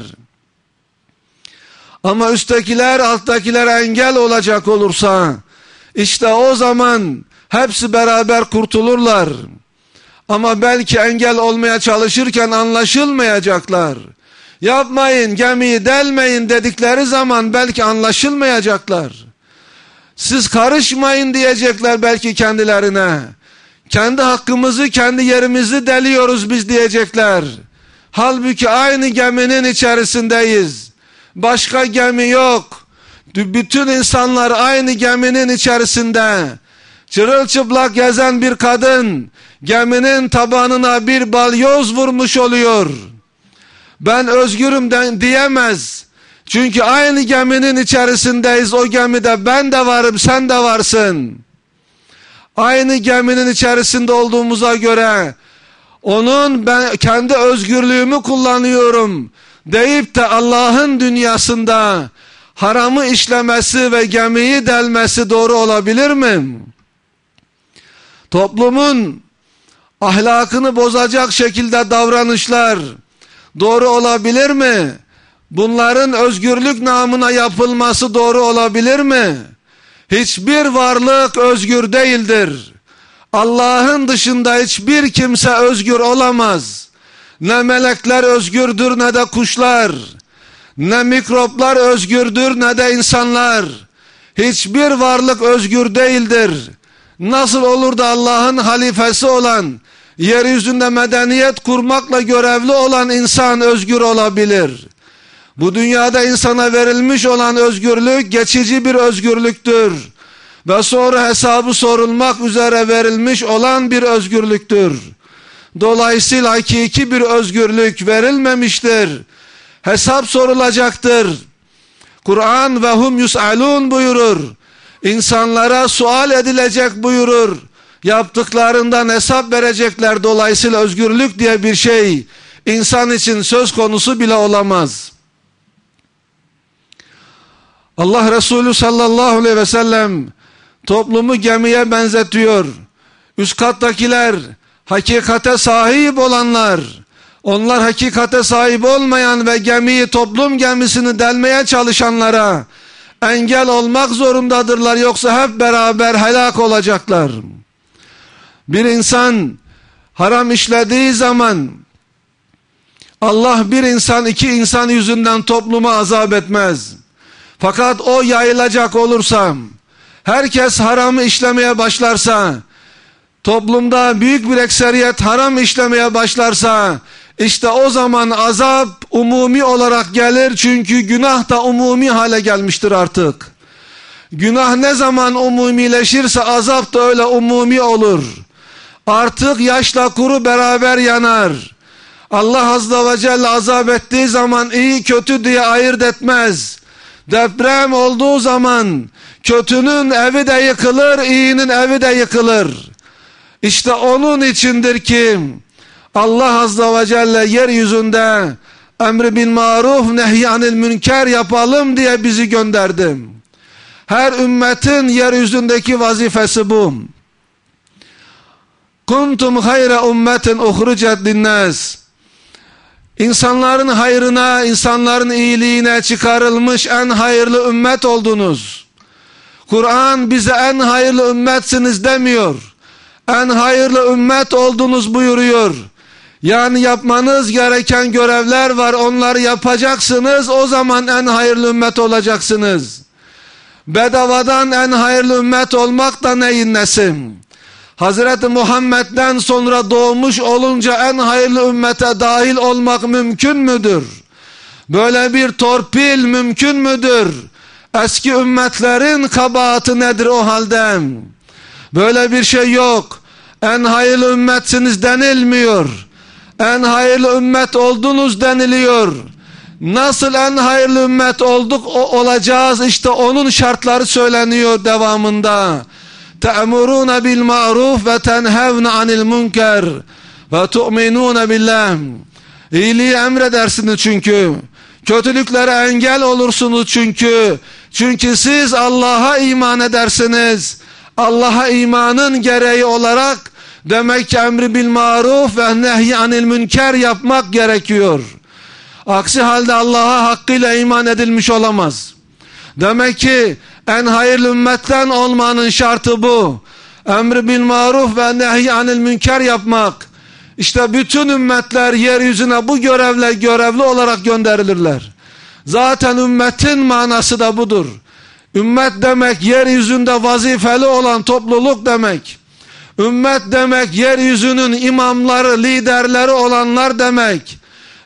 Ama üsttekiler alttakilere engel olacak olursa, işte o zaman hepsi beraber kurtulurlar. Ama belki engel olmaya çalışırken anlaşılmayacaklar. Yapmayın, gemiyi delmeyin dedikleri zaman belki anlaşılmayacaklar. Siz karışmayın diyecekler belki kendilerine. Kendi hakkımızı, kendi yerimizi deliyoruz biz diyecekler. Halbuki aynı geminin içerisindeyiz. Başka gemi yok. Bütün insanlar aynı geminin içerisinde. Çırılçıplak gezen bir kadın geminin tabanına bir balyoz vurmuş oluyor. Ben özgürüm diyemez. Çünkü aynı geminin içerisindeyiz. O gemide ben de varım, sen de varsın. Aynı geminin içerisinde olduğumuza göre ben kendi özgürlüğümü kullanıyorum deyip de Allah'ın dünyasında haramı işlemesi ve gemiyi delmesi doğru olabilir mi? Toplumun ahlakını bozacak şekilde davranışlar doğru olabilir mi? Bunların özgürlük namına yapılması doğru olabilir mi? Hiçbir varlık özgür değildir. Allah'ın dışında hiçbir kimse özgür olamaz. Ne melekler özgürdür ne de kuşlar. Ne mikroplar özgürdür ne de insanlar. Hiçbir varlık özgür değildir. Nasıl olur da Allah'ın halifesi olan, yeryüzünde medeniyet kurmakla görevli olan insan özgür olabilir? Bu dünyada insana verilmiş olan özgürlük geçici bir özgürlüktür. Ve sonra hesabı sorulmak üzere verilmiş olan bir özgürlüktür. Dolayısıyla hakiki bir özgürlük verilmemiştir. Hesap sorulacaktır. Kur'an ve hum yus'alun buyurur. İnsanlara sual edilecek buyurur. Yaptıklarından hesap verecekler. Dolayısıyla özgürlük diye bir şey insan için söz konusu bile olamaz. Allah Resulü sallallahu aleyhi ve sellem toplumu gemiye benzetiyor. Üst kattakiler hakikate sahip olanlar, onlar hakikate sahip olmayan ve gemiyi, toplum gemisini delmeye çalışanlara engel olmak zorundadırlar, yoksa hep beraber helak olacaklar. Bir insan haram işlediği zaman Allah bir insan, iki insan yüzünden toplumu azap etmez. Fakat o yayılacak olursa, herkes haramı işlemeye başlarsa, toplumda büyük bir ekseriyet haram işlemeye başlarsa, işte o zaman azap umumi olarak gelir. Çünkü günah da umumi hale gelmiştir artık. Günah ne zaman umumileşirse azap da öyle umumi olur. Artık yaşla kuru beraber yanar. Allah azze ve celle azap ettiği zaman iyi kötü diye ayırt etmez. Deprem olduğu zaman kötünün evi de yıkılır, iyinin evi de yıkılır. İşte onun içindir ki Allah azze ve celle yeryüzünde emri bil maruf nehyanil münker yapalım diye bizi gönderdi. Her ümmetin yeryüzündeki vazifesi bu. Kuntum hayra ummetin uhricet linnas. İnsanların hayrına, insanların iyiliğine çıkarılmış en hayırlı ümmet oldunuz. Kur'an bize en hayırlı ümmetsiniz demiyor. En hayırlı ümmet oldunuz buyuruyor. Yani yapmanız gereken görevler var, onları yapacaksınız, o zaman en hayırlı ümmet olacaksınız. Bedavadan en hayırlı ümmet olmak da neyin nesi? Hazreti Muhammed'den sonra doğmuş olunca en hayırlı ümmete dahil olmak mümkün müdür? Böyle bir torpil mümkün müdür? Eski ümmetlerin kabahati nedir o halde? Böyle bir şey yok. En hayırlı ümmetsiniz denilmiyor. En hayırlı ümmet oldunuz deniliyor. Nasıl en hayırlı ümmet olduk olacağız? İşte onun şartları söyleniyor devamında. Te'murûne bil ma'ruf ve tenhevne anil münker ve tu'minûne billah. İyiliği emredersiniz çünkü. Kötülüklere engel olursunuz çünkü. Çünkü siz Allah'a iman edersiniz. Allah'a imanın gereği olarak demek ki emri bil maruf ve nehy anil münker yapmak gerekiyor. Aksi halde Allah'a hakkıyla iman edilmiş olamaz. Demek ki en hayırlı ümmetten olmanın şartı bu. Emri bil maruf ve nehy anil münker yapmak. İşte bütün ümmetler yeryüzüne bu görevle görevli olarak gönderilirler. Zaten ümmetin manası da budur. Ümmet demek yeryüzünde vazifeli olan topluluk demek. Ümmet demek yeryüzünün imamları, liderleri olanlar demek.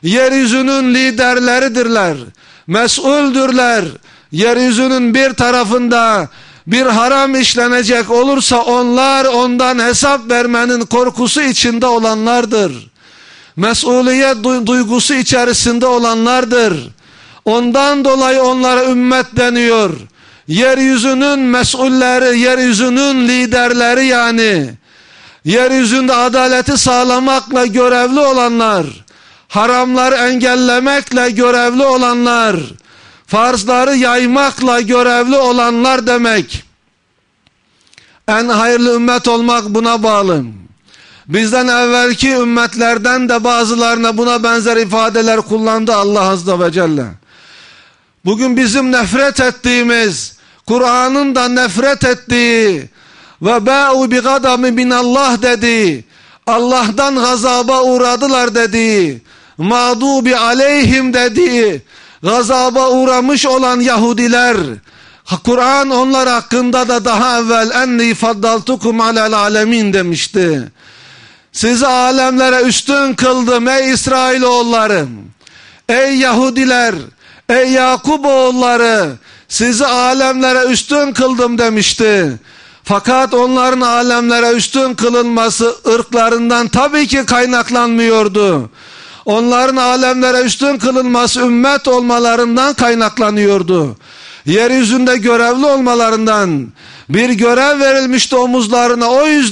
yeryüzünün liderleridirler, mesuldürler. Yeryüzünün bir tarafında bir haram işlenecek olursa onlar ondan hesap vermenin korkusu içinde olanlardır. Mesuliyet duygusu içerisinde olanlardır. Ondan dolayı onlara ümmet deniyor. Yeryüzünün mesulleri, yeryüzünün liderleri yani. Yeryüzünde adaleti sağlamakla görevli olanlar, haramları engellemekle görevli olanlar, farzları yaymakla görevli olanlar demek. En hayırlı ümmet olmak buna bağlı. Bizden evvelki ümmetlerden de bazılarına buna benzer ifadeler kullandı Allah Azze ve Celle. Bugün bizim nefret ettiğimiz, Kur'an'ın da nefret ettiği ve ba'u bi gadami minallah dedi, Allah'tan gazaba uğradılar dedi, mağdubi aleyhim dedi, gazaba uğramış olan Yahudiler, Kur'an onlar hakkında da daha evvel enni faddaltukum alel alemin demişti. Sizi alemlere üstün kıldım ey İsrailoğulları, ey Yahudiler, ey Yakup oğulları, sizi alemlere üstün kıldım demişti. Fakat onların alemlere üstün kılınması ırklarından tabii ki kaynaklanmıyordu. Onların alemlere üstün kılınması ümmet olmalarından kaynaklanıyordu. Yeryüzünde görevli olmalarından, bir görev verilmişti omuzlarına,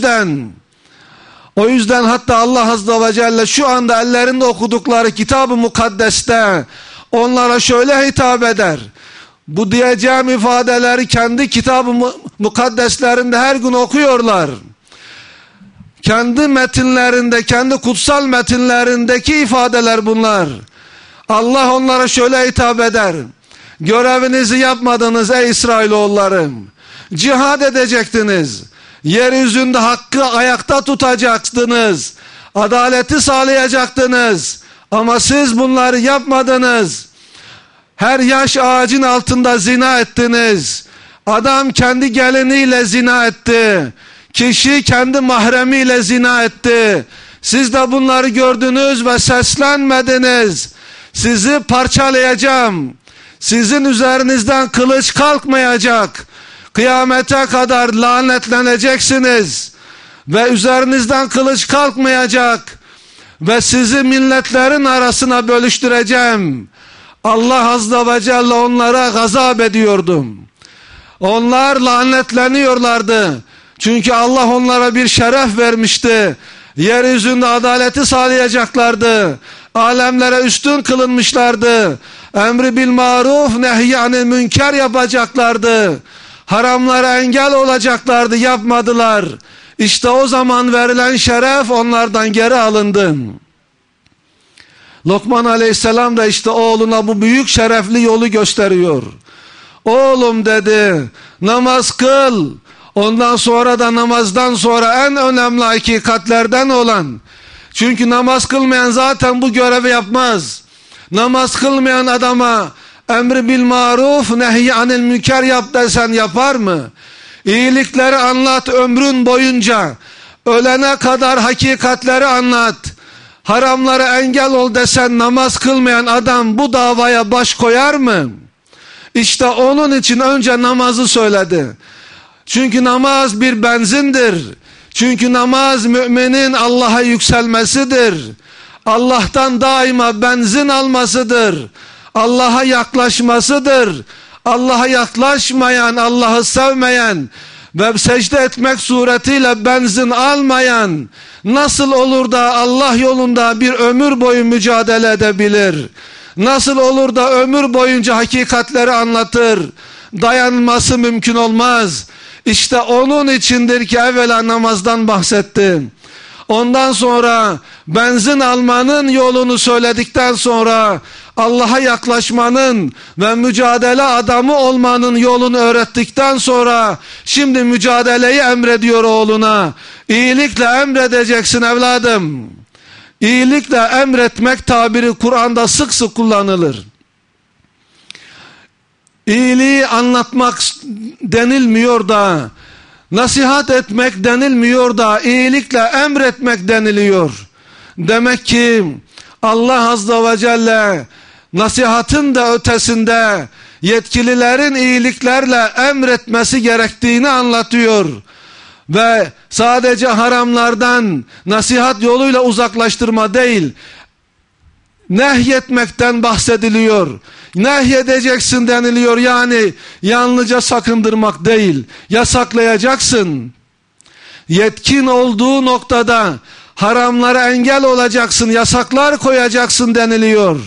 o yüzden hatta Allah Azze ve Celle şu anda ellerinde okudukları Kitab-ı Mukaddes'te onlara şöyle hitap eder. Bu diyeceğim ifadeleri kendi Kitab-ı Mukaddeslerinde her gün okuyorlar. Kendi metinlerinde, kendi kutsal metinlerindeki ifadeler bunlar. Allah onlara şöyle hitap eder. Görevinizi yapmadınız ey İsrailoğullarım. Cihad edecektiniz. Yeryüzünde hakkı ayakta tutacaktınız. Adaleti sağlayacaktınız. Ama siz bunları yapmadınız. Her yaş ağacın altında zina ettiniz. Adam kendi geliniyle zina etti. Kişi kendi mahremiyle zina etti. Siz de bunları gördünüz ve seslenmediniz. Sizi parçalayacağım. Sizin üzerinizden kılıç kalkmayacak. Kıyamete kadar lanetleneceksiniz. Ve üzerinizden kılıç kalkmayacak. Ve sizi milletlerin arasına bölüştüreceğim. Allah Azze ve Celle onlara gazap ediyordu. Onlar lanetleniyorlardı. Çünkü Allah onlara bir şeref vermişti. Yeryüzünde adaleti sağlayacaklardı. Alemlere üstün kılınmışlardı. Emri bil maruf, nehyanil münker yapacaklardı. Haramlara engel olacaklardı, yapmadılar. İşte o zaman verilen şeref onlardan geri alındı. Lokman Aleyhisselam da işte oğluna bu büyük şerefli yolu gösteriyor. Oğlum dedi, namaz kıl. Ondan sonra da namazdan sonra en önemli hakikatlerden olan. Çünkü namaz kılmayan zaten bu görevi yapmaz. Namaz kılmayan adama emri bil maruf, nehy anil münker yap desen yapar mı? İyilikleri anlat ömrün boyunca. Ölene kadar hakikatleri anlat. Haramlara engel ol desen namaz kılmayan adam bu davaya baş koyar mı? İşte onun için önce namazı söyledi. Çünkü namaz bir benzindir. Çünkü namaz müminin Allah'a yükselmesidir. Allah'tan daima benzin almasıdır. Allah'a yaklaşmasıdır. Allah'a yaklaşmayan, Allah'ı sevmeyen ve secde etmek suretiyle benzin almayan nasıl olur da Allah yolunda bir ömür boyu mücadele edebilir? Nasıl olur da ömür boyunca hakikatleri anlatır? Dayanması mümkün olmaz. İşte onun içindir ki evvela namazdan bahsettim. Ondan sonra benzin almanın yolunu söyledikten sonra Allah'a yaklaşmanın ve mücadele adamı olmanın yolunu öğrettikten sonra şimdi mücadeleyi emrediyor oğluna. İyilikle emredeceksin evladım. İyilikle emretmek tabiri Kur'an'da sık sık kullanılır. İyiliği anlatmak denilmiyor da, nasihat etmek denilmiyor da, iyilikle emretmek deniliyor. Demek ki Allah Azze ve Celle nasihatın da ötesinde yetkililerin iyiliklerle emretmesi gerektiğini anlatıyor. Ve sadece haramlardan nasihat yoluyla uzaklaştırma değil, nehyetmekten bahsediliyor. Nehyedeceksin deniliyor, yani yalnızca sakındırmak değil, yasaklayacaksın. Yetkin olduğu noktada haramlara engel olacaksın, yasaklar koyacaksın deniliyor.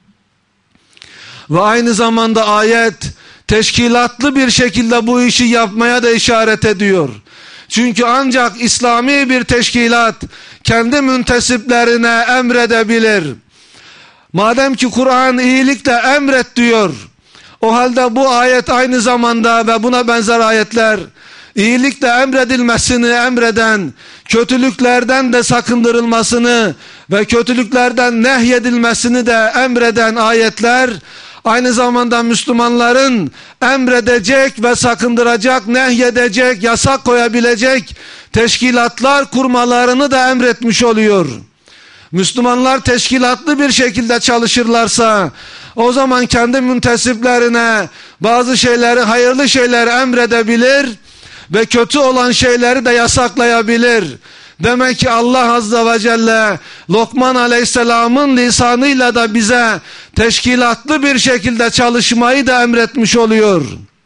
Ve aynı zamanda ayet teşkilatlı bir şekilde bu işi yapmaya da işaret ediyor. Çünkü ancak İslami bir teşkilat kendi müntesiplerine emredebilir. Madem ki Kur'an iyilikle emret diyor, o halde bu ayet aynı zamanda ve buna benzer ayetler iyilikle emredilmesini emreden, kötülüklerden de sakındırılmasını ve kötülüklerden nehyedilmesini de emreden ayetler, aynı zamanda Müslümanların emredecek ve sakındıracak, nehyedecek, yasak koyabilecek teşkilatlar kurmalarını da emretmiş oluyor. Müslümanlar teşkilatlı bir şekilde çalışırlarsa, o zaman kendi müntesiplerine bazı şeyleri, hayırlı şeyleri emredebilir ve kötü olan şeyleri de yasaklayabilir. Demek ki Allah Azze ve Celle Lokman Aleyhisselam'ın lisanıyla da bize teşkilatlı bir şekilde çalışmayı da emretmiş oluyor.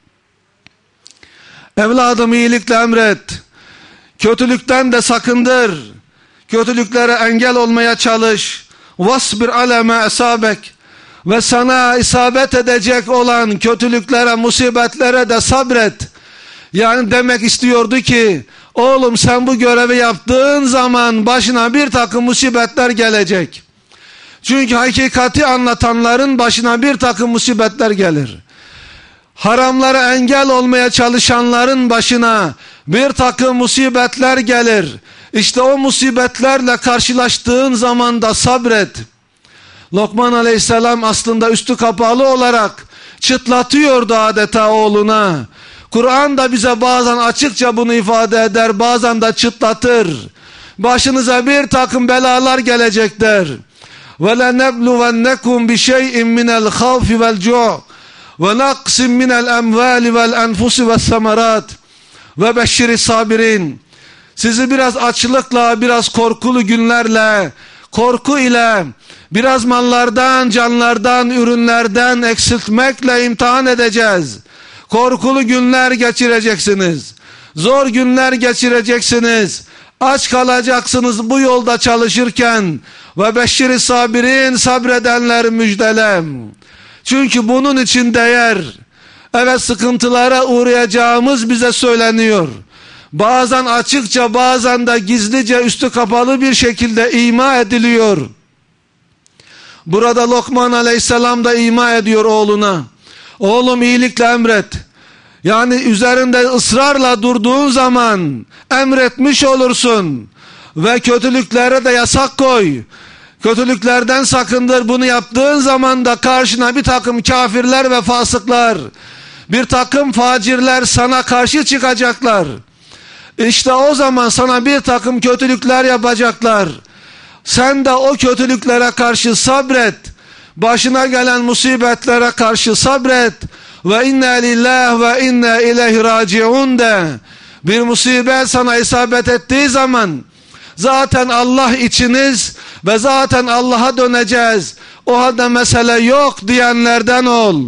Evladım, iyilikle emret, kötülükten de sakındır, kötülüklere engel olmaya çalış. Vasbir ale ma esabek, ve sana isabet edecek olan kötülüklere, musibetlere de sabret. Yani demek istiyordu ki, oğlum sen bu görevi yaptığın zaman başına bir takım musibetler gelecek. Çünkü hakikati anlatanların başına bir takım musibetler gelir. Haramlara engel olmaya çalışanların başına bir takım musibetler gelir. İşte o musibetlerle karşılaştığın zaman da sabret. Lokman Aleyhisselam aslında üstü kapalı olarak çıtlatıyordu adeta oğluna. Kur'an da bize bazen açıkça bunu ifade eder, bazen de çıtlatır. Başınıza bir takım belalar gelecekler. وَلَنَبْلُوَنَّكُمْ بِشَيْءٍ مِنَ الْخَوْفِ وَالْجُوعِ وَنَقْسٍ مِنَ الْأَمْوَالِ وَالْأَنْفُسِ وَالثَّمَرَاتِ وَبَشِّرِ الصَّابِرِينَ. Sizi biraz açlıkla, biraz korkulu günlerle, korku ile, biraz mallardan, canlardan, ürünlerden eksiltmekle imtihan edeceğiz. Korkulu günler geçireceksiniz. Zor günler geçireceksiniz. Aç kalacaksınız bu yolda çalışırken. Ve beşşiri sabirin, sabredenler müjdelem. Çünkü bunun için değer. Evet, sıkıntılara uğrayacağımız bize söyleniyor. Bazen açıkça, bazen de gizlice, üstü kapalı bir şekilde ima ediliyor. Burada Lokman Aleyhisselam da ima ediyor oğluna. Oğlum, iyilikle emret. Yani üzerinde ısrarla durduğun zaman emretmiş olursun. Ve kötülüklere de yasak koy. Kötülüklerden sakındır. Bunu yaptığın zaman da karşına bir takım kafirler ve fasıklar, bir takım facirler sana karşı çıkacaklar. İşte o zaman sana bir takım kötülükler yapacaklar. Sen de o kötülüklere karşı sabret. Başına gelen musibetlere karşı sabret. Ve inna lillahi ve inna ileyhi raciun de. Bir musibet sana isabet ettiği zaman zaten Allah içiniz ve zaten Allah'a döneceğiz, o halde mesele yok diyenlerden ol.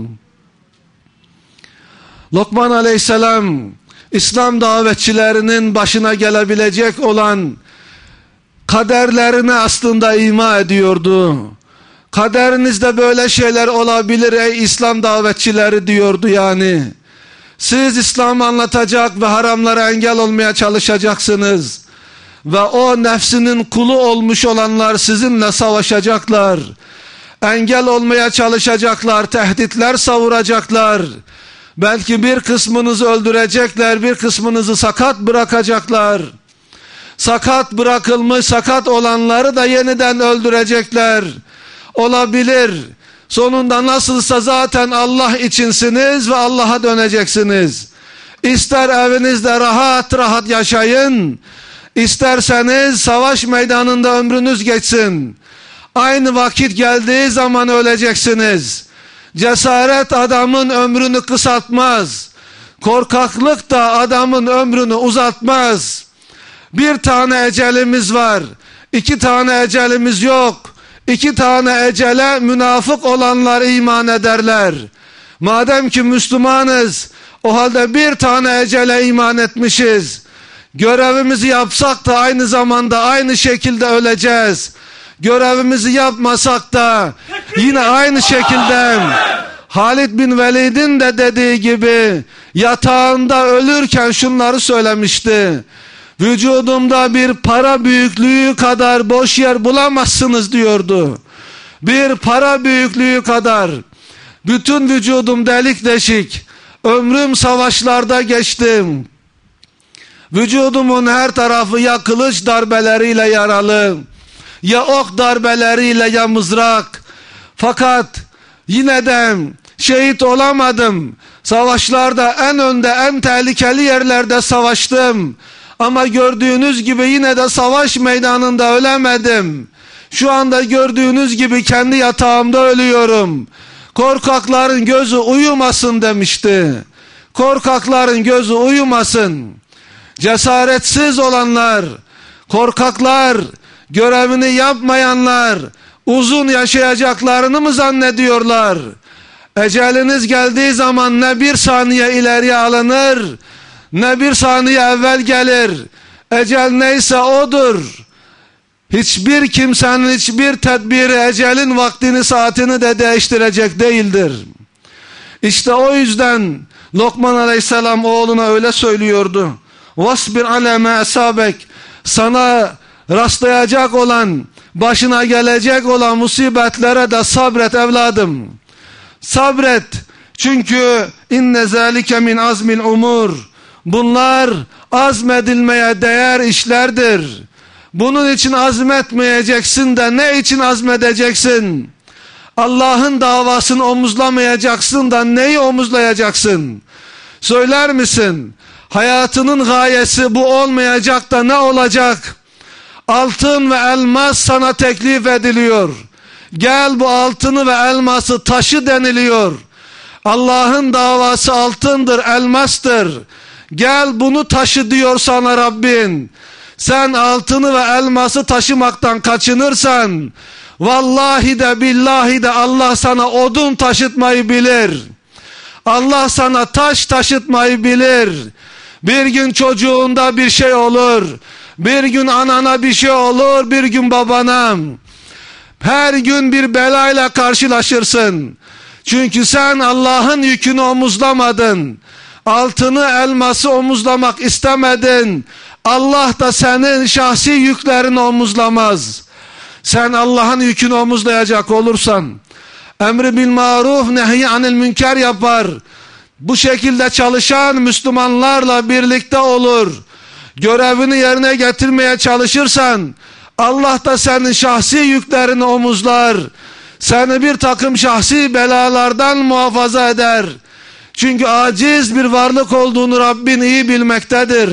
Lokman Aleyhisselam İslam davetçilerinin başına gelebilecek olan kaderlerini aslında ima ediyordu. Kaderinizde böyle şeyler olabilir ey İslam davetçileri diyordu yani. Siz İslam'ı anlatacak ve haramlara engel olmaya çalışacaksınız. Ve o nefsinin kulu olmuş olanlar sizinle savaşacaklar. Engel olmaya çalışacaklar, tehditler savuracaklar. Belki bir kısmınızı öldürecekler, bir kısmınızı sakat bırakacaklar. Sakat bırakılmış, sakat olanları da yeniden öldürecekler. Olabilir. Sonunda nasılsa zaten Allah içinsiniz ve Allah'a döneceksiniz. İster evinizde rahat rahat yaşayın, İsterseniz savaş meydanında ömrünüz geçsin. Aynı vakit geldiği zaman öleceksiniz. Cesaret adamın ömrünü kısaltmaz. Korkaklık da adamın ömrünü uzatmaz. Bir tane ecelimiz var. 2 tane ecelimiz yok. 2 tane ecele münafık olanlar iman ederler. Madem ki Müslümanız, o halde 1 tane ecele iman etmişiz. Görevimizi yapsak da aynı zamanda aynı şekilde öleceğiz. Görevimizi yapmasak da yine aynı şekilde Halid bin Velid'in de dediği gibi yatağında ölürken şunları söylemişti. Vücudumda bir para büyüklüğü kadar boş yer bulamazsınız diyordu. Bir para büyüklüğü kadar. Bütün vücudum delik deşik. Ömrüm savaşlarda geçtim. Vücudumun her tarafı ya kılıç darbeleriyle yaralı, ya ok darbeleriyle, ya mızrak. Fakat yine de şehit olamadım. Savaşlarda en önde, en tehlikeli yerlerde savaştım. Ama gördüğünüz gibi yine de savaş meydanında ölemedim. Şu anda gördüğünüz gibi kendi yatağımda ölüyorum. Korkakların gözü uyumasın demişti. Korkakların gözü uyumasın. Cesaretsiz olanlar, korkaklar, görevini yapmayanlar uzun yaşayacaklarını mı zannediyorlar? Eceliniz geldiği zaman ne 1 saniye ileriye alınır, ne 1 saniye evvel gelir. Ecel neyse odur. Hiçbir kimsenin hiçbir tedbiri ecelin vaktini, saatini de değiştirecek değildir. İşte o yüzden Lokman Aleyhisselam oğluna öyle söylüyordu. Vasbir ale ma asabek. Sana rastlayacak olan, başına gelecek olan musibetlere de sabret evladım. Sabret. Çünkü inne zalike min azmil umur. Bunlar azmedilmeye değer işlerdir. Bunun için azmetmeyeceksin de ne için azmedeceksin? Allah'ın davasını omuzlamayacaksın da neyi omuzlayacaksın? Söyler misin? Hayatının gayesi bu olmayacak da ne olacak? Altın ve elmas sana teklif ediliyor. Gel bu altını ve elması taşı deniliyor. Allah'ın davası altındır, elmastır. Gel bunu taşı diyor sana Rabbin. Sen altını ve elması taşımaktan kaçınırsan, vallahi de billahi de Allah sana odun taşıtmayı bilir. Allah sana taş taşıtmayı bilir. Bir gün çocuğunda bir şey olur. Bir gün anana bir şey olur. Bir gün babana. Her gün bir belayla karşılaşırsın. Çünkü sen Allah'ın yükünü omuzlamadın. Altını elması omuzlamak istemedin. Allah da senin şahsi yüklerini omuzlamaz. Sen Allah'ın yükünü omuzlayacak olursan, emri bil maruf nehy anil münker yapar. Bu şekilde çalışan Müslümanlarla birlikte olur. Görevini yerine getirmeye çalışırsan, Allah da senin şahsi yüklerini omuzlar. Seni bir takım şahsi belalardan muhafaza eder. Çünkü aciz bir varlık olduğunu Rabbin iyi bilmektedir.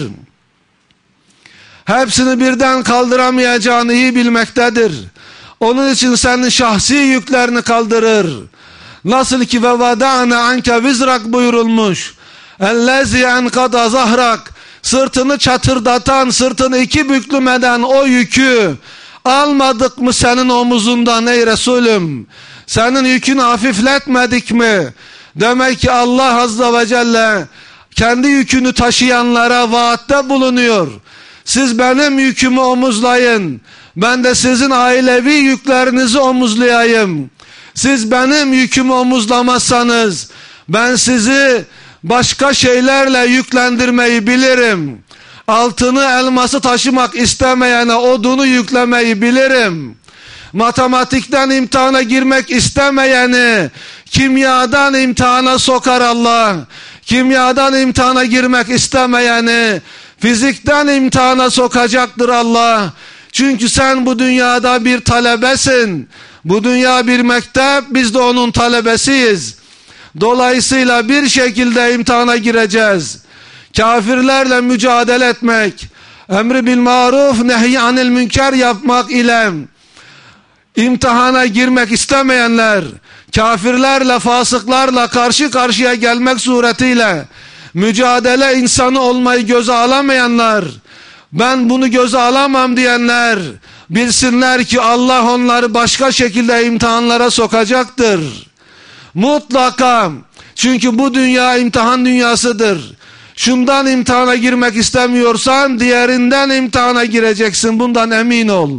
Hepsini birden kaldıramayacağını iyi bilmektedir. Onun için senin şahsi yüklerini kaldırır. Nasıl ki ve vada'na anke vizrak buyurulmuş. Ellezi enkada zahrak. Sırtını çatırdatan, sırtını 2 büklüm eden o yükü almadık mı senin omuzundan ey Resulüm? Senin yükünü hafifletmedik mi? Demek ki Allah Azze ve Celle kendi yükünü taşıyanlara vaatte bulunuyor. Siz benim yükümü omuzlayın. Ben de sizin ailevi yüklerinizi omuzlayayım. Siz benim yükümü omuzlamazsanız ben sizi başka şeylerle yüklendirmeyi bilirim. Altını elması taşımak istemeyene odunu yüklemeyi bilirim. Matematikten imtihana girmek istemeyeni kimyadan imtihana sokar Allah. Kimyadan imtihana girmek istemeyeni fizikten imtihana sokacaktır Allah. Çünkü sen bu dünyada bir talebesin. Bu dünya bir mektep, biz de onun talebesiyiz. Dolayısıyla bir şekilde imtihana gireceğiz. Kafirlerle mücadele etmek, emri bil maruf nehy anil münker yapmak ile imtihana girmek istemeyenler, kafirlerle, fasıklarla karşı karşıya gelmek suretiyle mücadele insanı olmayı göze alamayanlar, ben bunu göze alamam diyenler bilsinler ki Allah onları başka şekilde imtihanlara sokacaktır. Mutlaka. Çünkü bu dünya imtihan dünyasıdır. Şundan imtihana girmek istemiyorsan diğerinden imtihana gireceksin. Bundan emin ol.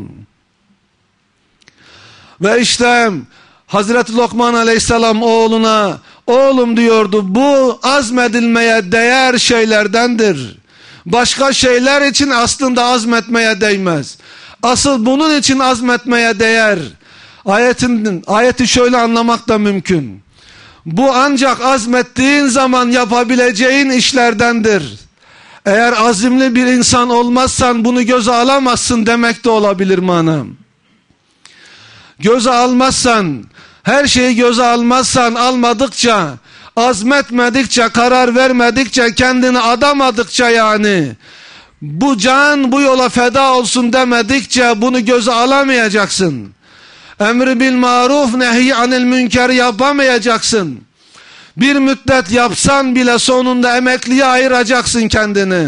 Ve işte Hazreti Lokman Aleyhisselam oğluna, oğlum diyordu, bu azmedilmeye değer şeylerdendir. Başka şeyler için aslında azmetmeye değmez. Asıl bunun için azmetmeye değer. Ayeti şöyle anlamak da mümkün. Bu ancak azmettiğin zaman yapabileceğin işlerdendir. Eğer azimli bir insan olmazsan bunu göze alamazsın demek de olabilir manam. Göze almazsan, her şeyi göze almazsan, almadıkça, azmetmedikçe, karar vermedikçe, kendini adamadıkça yani, bu can bu yola feda olsun demedikçe bunu göze alamayacaksın. Emri bil maruf, nehy anil münker yapamayacaksın. Bir müddet yapsan bile sonunda emekliye ayıracaksın kendini.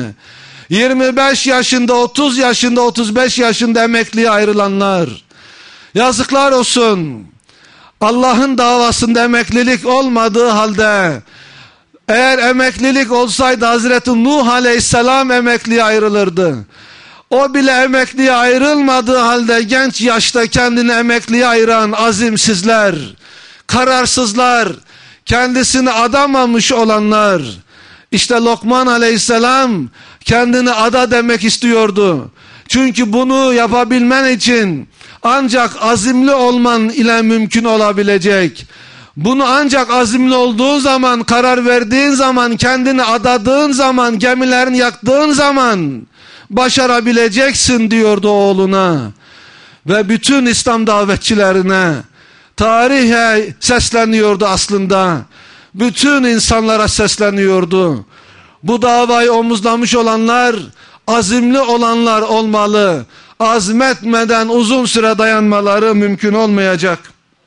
25 yaşında, 30 yaşında, 35 yaşında emekliye ayrılanlar, yazıklar olsun. Allah'ın davasında emeklilik olmadığı halde, eğer emeklilik olsaydı Hazreti Nuh Aleyhisselam emekliye ayrılırdı. O bile emekliye ayrılmadığı halde genç yaşta kendini emekliye ayıran azimsizler, kararsızlar, kendisini adamamış olanlar. İşte Lokman Aleyhisselam kendini ada demek istiyordu. Çünkü bunu yapabilmen için ancak azimli olman ile mümkün olabilecek. Bunu ancak azimli olduğun zaman, karar verdiğin zaman, kendini adadığın zaman, gemilerini yaktığın zaman başarabileceksin diyordu oğluna. Ve bütün İslam davetçilerine, tarihe sesleniyordu aslında. Bütün insanlara sesleniyordu. Bu davayı omuzlamış olanlar, azimli olanlar olmalı. Azmetmeden uzun süre dayanmaları mümkün olmayacak.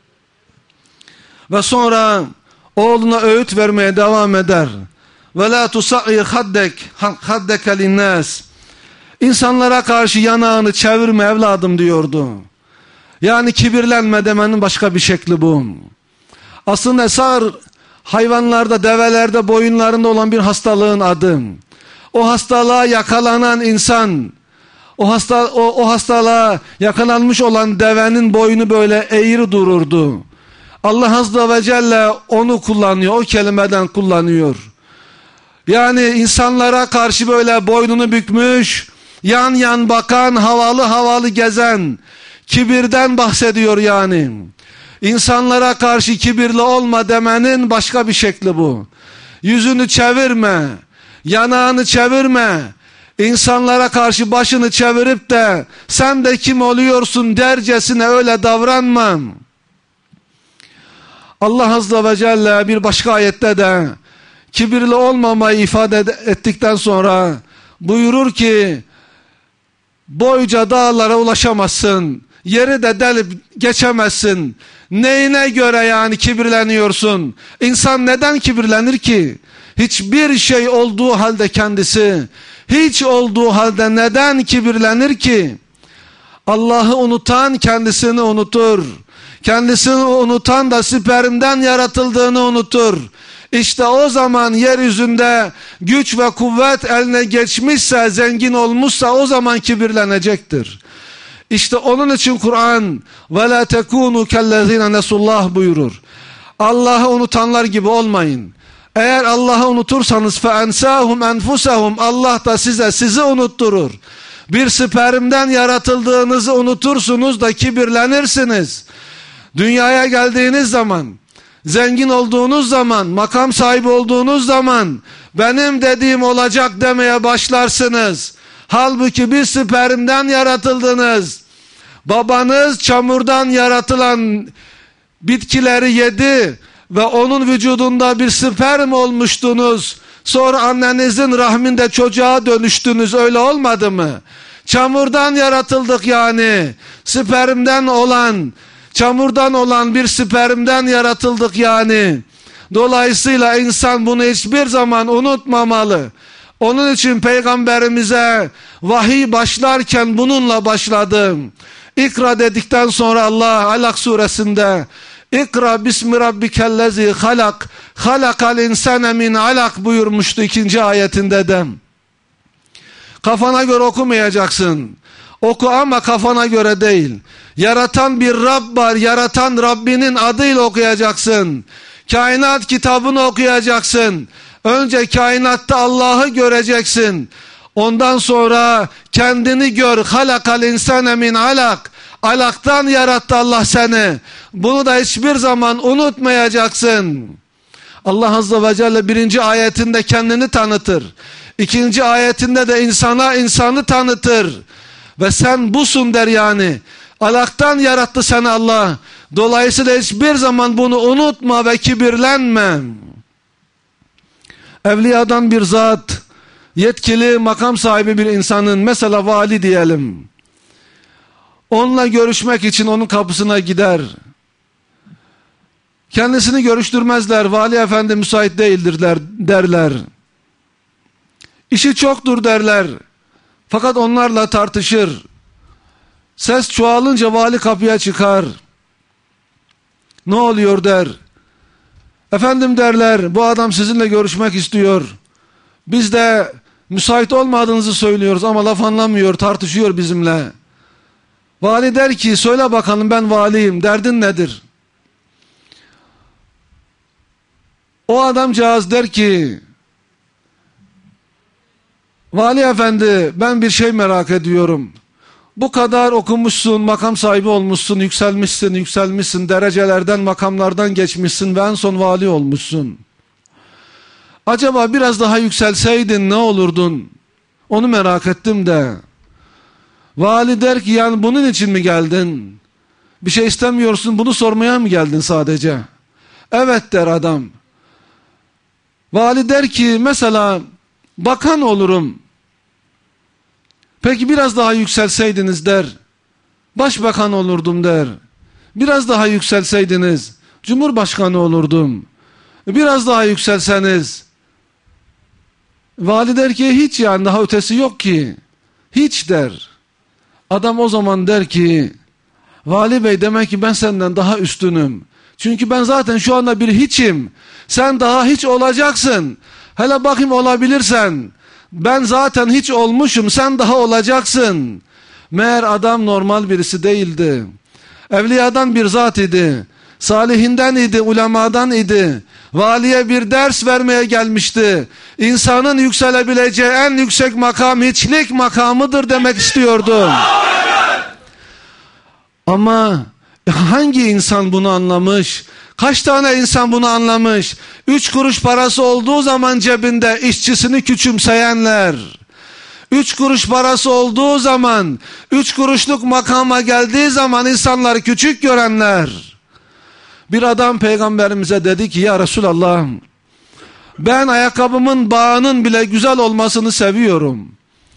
Ve sonra oğluna öğüt vermeye devam eder. Ve la tusa'ir haddeke linnas. İnsanlara karşı yanağını çevirme evladım diyordu. Yani kibirlenme demenin başka bir şekli bu. Aslında sağır hayvanlarda, develerde boyunlarında olan bir hastalığın adı. O hastalığa yakalanan insan, o hastalığa yakalanmış olan devenin boynu böyle eğri dururdu. Allah Azze ve Celle onu kullanıyor, o kelimeden kullanıyor. Yani insanlara karşı böyle boynunu bükmüş, yan yan bakan, havalı havalı gezen, kibirden bahsediyor yani. İnsanlara karşı kibirli olma demenin başka bir şekli bu. Yüzünü çevirme, yanağını çevirme, İnsanlara karşı başını çevirip de sen de kim oluyorsun dercesine öyle davranma. Allah Azze ve Celle bir başka ayette de kibirli olmamayı ifade ettikten sonra buyurur ki boyca dağlara ulaşamazsın, yeri de delip geçemezsin. Neyine göre yani kibirleniyorsun? İnsan neden kibirlenir ki? Hiçbir şey olduğu halde kendisi, hiç olduğu halde neden kibirlenir ki? Allah'ı unutan kendisini unutur. Kendisini unutan da spermden yaratıldığını unutur. İşte o zaman yeryüzünde güç ve kuvvet eline geçmişse, zengin olmuşsa o zaman kibirlenecektir. İşte onun için Kur'an وَلَا تَكُونُوا كَالَّذ۪ينَ نَسُوا buyurur. Allah'ı unutanlar gibi olmayın. Eğer Allah'ı unutursanız فَاَنْسَاهُمْ اَنْفُسَهُمْ Allah da sizi unutturur. Bir spermden yaratıldığınızı unutursunuz da kibirlenirsiniz. Dünyaya geldiğiniz zaman, zengin olduğunuz zaman, makam sahibi olduğunuz zaman benim dediğim olacak demeye başlarsınız. Halbuki bir spermden yaratıldınız. Babanız çamurdan yaratılan bitkileri yedi ve onun vücudunda bir sperm olmuştunuz. Sonra annenizin rahminde çocuğa dönüştünüz, öyle olmadı mı? Çamurdan yaratıldık yani. Spermden olan Çamurdan olan bir spermden yaratıldık yani. Dolayısıyla insan bunu hiçbir zaman unutmamalı. Onun için Peygamberimize vahiy başlarken bununla başladı. İkra dedikten sonra Allah Alak suresinde İkra bismi rabbikellezi halak halakal insane min alak buyurmuştu 2. ayetinde de. Kafana göre okumayacaksın. Oku ama kafana göre değil. Yaratan bir Rab var. Yaratan Rabbinin adıyla okuyacaksın. Kainat kitabını okuyacaksın. Önce kainatta Allah'ı göreceksin. Ondan sonra kendini gör. Halakal insane min alak. Alaktan yarattı Allah seni. Bunu da hiçbir zaman unutmayacaksın. Allah Azze ve Celle 1. ayetinde kendini tanıtır. 2. ayetinde de insanı tanıtır. Ve sen busun der yani. Alaktan yarattı seni Allah. Dolayısıyla hiçbir zaman bunu unutma ve kibirlenme. Evliyadan bir zat, yetkili makam sahibi bir insanın, mesela vali diyelim, onunla görüşmek için onun kapısına gider. Kendisini görüştürmezler. Vali efendi müsait değildir derler. İşi çoktur derler. Fakat onlarla tartışır. Ses çoğalınca vali kapıya çıkar. Ne oluyor der. Efendim derler, bu adam sizinle görüşmek istiyor. Biz de müsait olmadığınızı söylüyoruz ama laf anlamıyor, tartışıyor bizimle. Vali der ki, söyle bakalım, ben valiyim, derdin nedir? O adamcağız der ki, vali efendi, ben bir şey merak ediyorum. Bu kadar okumuşsun, makam sahibi olmuşsun, yükselmişsin, derecelerden, makamlardan geçmişsin ve en son vali olmuşsun. Acaba biraz daha yükselseydin ne olurdun? Onu merak ettim de. Vali der ki, yani bunun için mi geldin? Bir şey istemiyorsun, bunu sormaya mı geldin sadece? Evet der adam. Vali der ki, mesela bakan olurum. Peki biraz daha yükselseydiniz der. Başbakan olurdum der. Biraz daha yükselseydiniz cumhurbaşkanı olurdum. Biraz daha yükselseniz. Vali der ki hiç, yani daha ötesi yok ki. Hiç der. Adam o zaman der ki, vali bey, demek ki ben senden daha üstünüm. Çünkü ben zaten şu anda bir hiçim. Sen daha hiç olacaksın. Hele bakayım olabilirsen. Ben zaten hiç olmuşum, sen daha olacaksın. Meğer adam normal birisi değildi. Evliyadan bir zat idi. Salihinden idi, ulemadan idi. Valiye bir ders vermeye gelmişti. İnsanın yükselebileceği en yüksek makam hiçlik makamıdır demek istiyordu. Ama hangi insan bunu anlamış? Kaç tane insan bunu anlamış? 3 kuruş parası olduğu zaman cebinde işçisini küçümseyenler. 3 kuruş parası olduğu zaman, 3 kuruşluk makama geldiği zaman insanları küçük görenler. Bir adam Peygamberimize dedi ki, ya Resulallah, ben ayakkabımın bağının bile güzel olmasını seviyorum.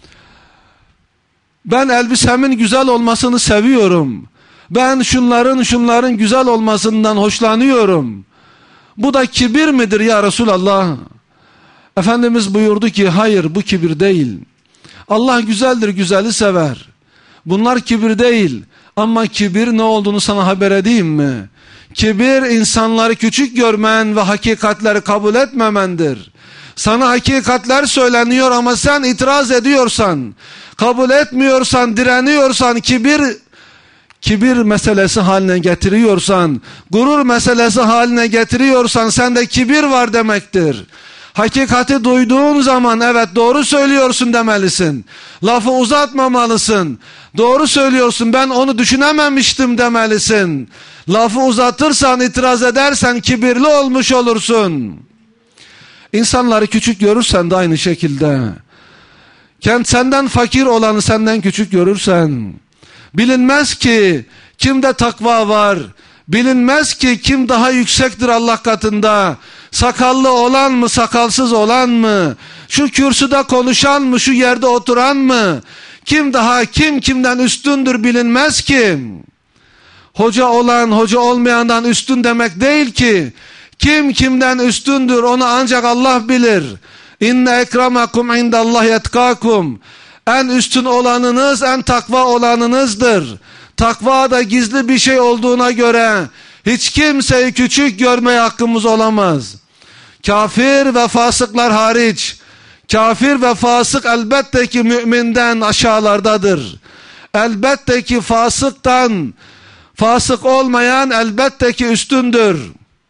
Ben elbisemin güzel olmasını seviyorum. Ben şunların güzel olmasından hoşlanıyorum. Bu da kibir midir ya Resulallah? Efendimiz buyurdu ki, hayır, bu kibir değil. Allah güzeldir, güzeli sever. Bunlar kibir değil. Ama kibir ne olduğunu sana haber edeyim mi? Kibir insanları küçük görmen ve hakikatleri kabul etmemendir. Sana hakikatler söyleniyor ama sen itiraz ediyorsan, kabul etmiyorsan, direniyorsan, kibir meselesi haline getiriyorsan, gurur meselesi haline getiriyorsan sende kibir var demektir. Hakikati duyduğun zaman evet doğru söylüyorsun demelisin. Lafı uzatmamalısın. Doğru söylüyorsun, ben onu düşünememiştim demelisin. Lafı uzatırsan, itiraz edersen kibirli olmuş olursun. İnsanları küçük görürsen de aynı şekilde. Senden fakir olanı senden küçük görürsen, bilinmez ki kimde takva var, bilinmez ki kim daha yüksektir Allah katında. Sakallı olan mı, sakalsız olan mı? Şu kürsüde konuşan mı, şu yerde oturan mı? Kim kimden üstündür bilinmez ki. hoca olan hoca olmayandan üstün demek değil ki. Kim kimden üstündür onu ancak Allah bilir. İnne ekremakum indallahi etkakum. En üstün olanınız en takva olanınızdır. Takva da gizli bir şey olduğuna göre hiç kimseyi küçük görmeye hakkımız olamaz. Kafir ve fasıklar hariç. Kafir ve fasık elbette ki müminden aşağılardadır. Elbette ki fasık olmayan elbette ki üstündür.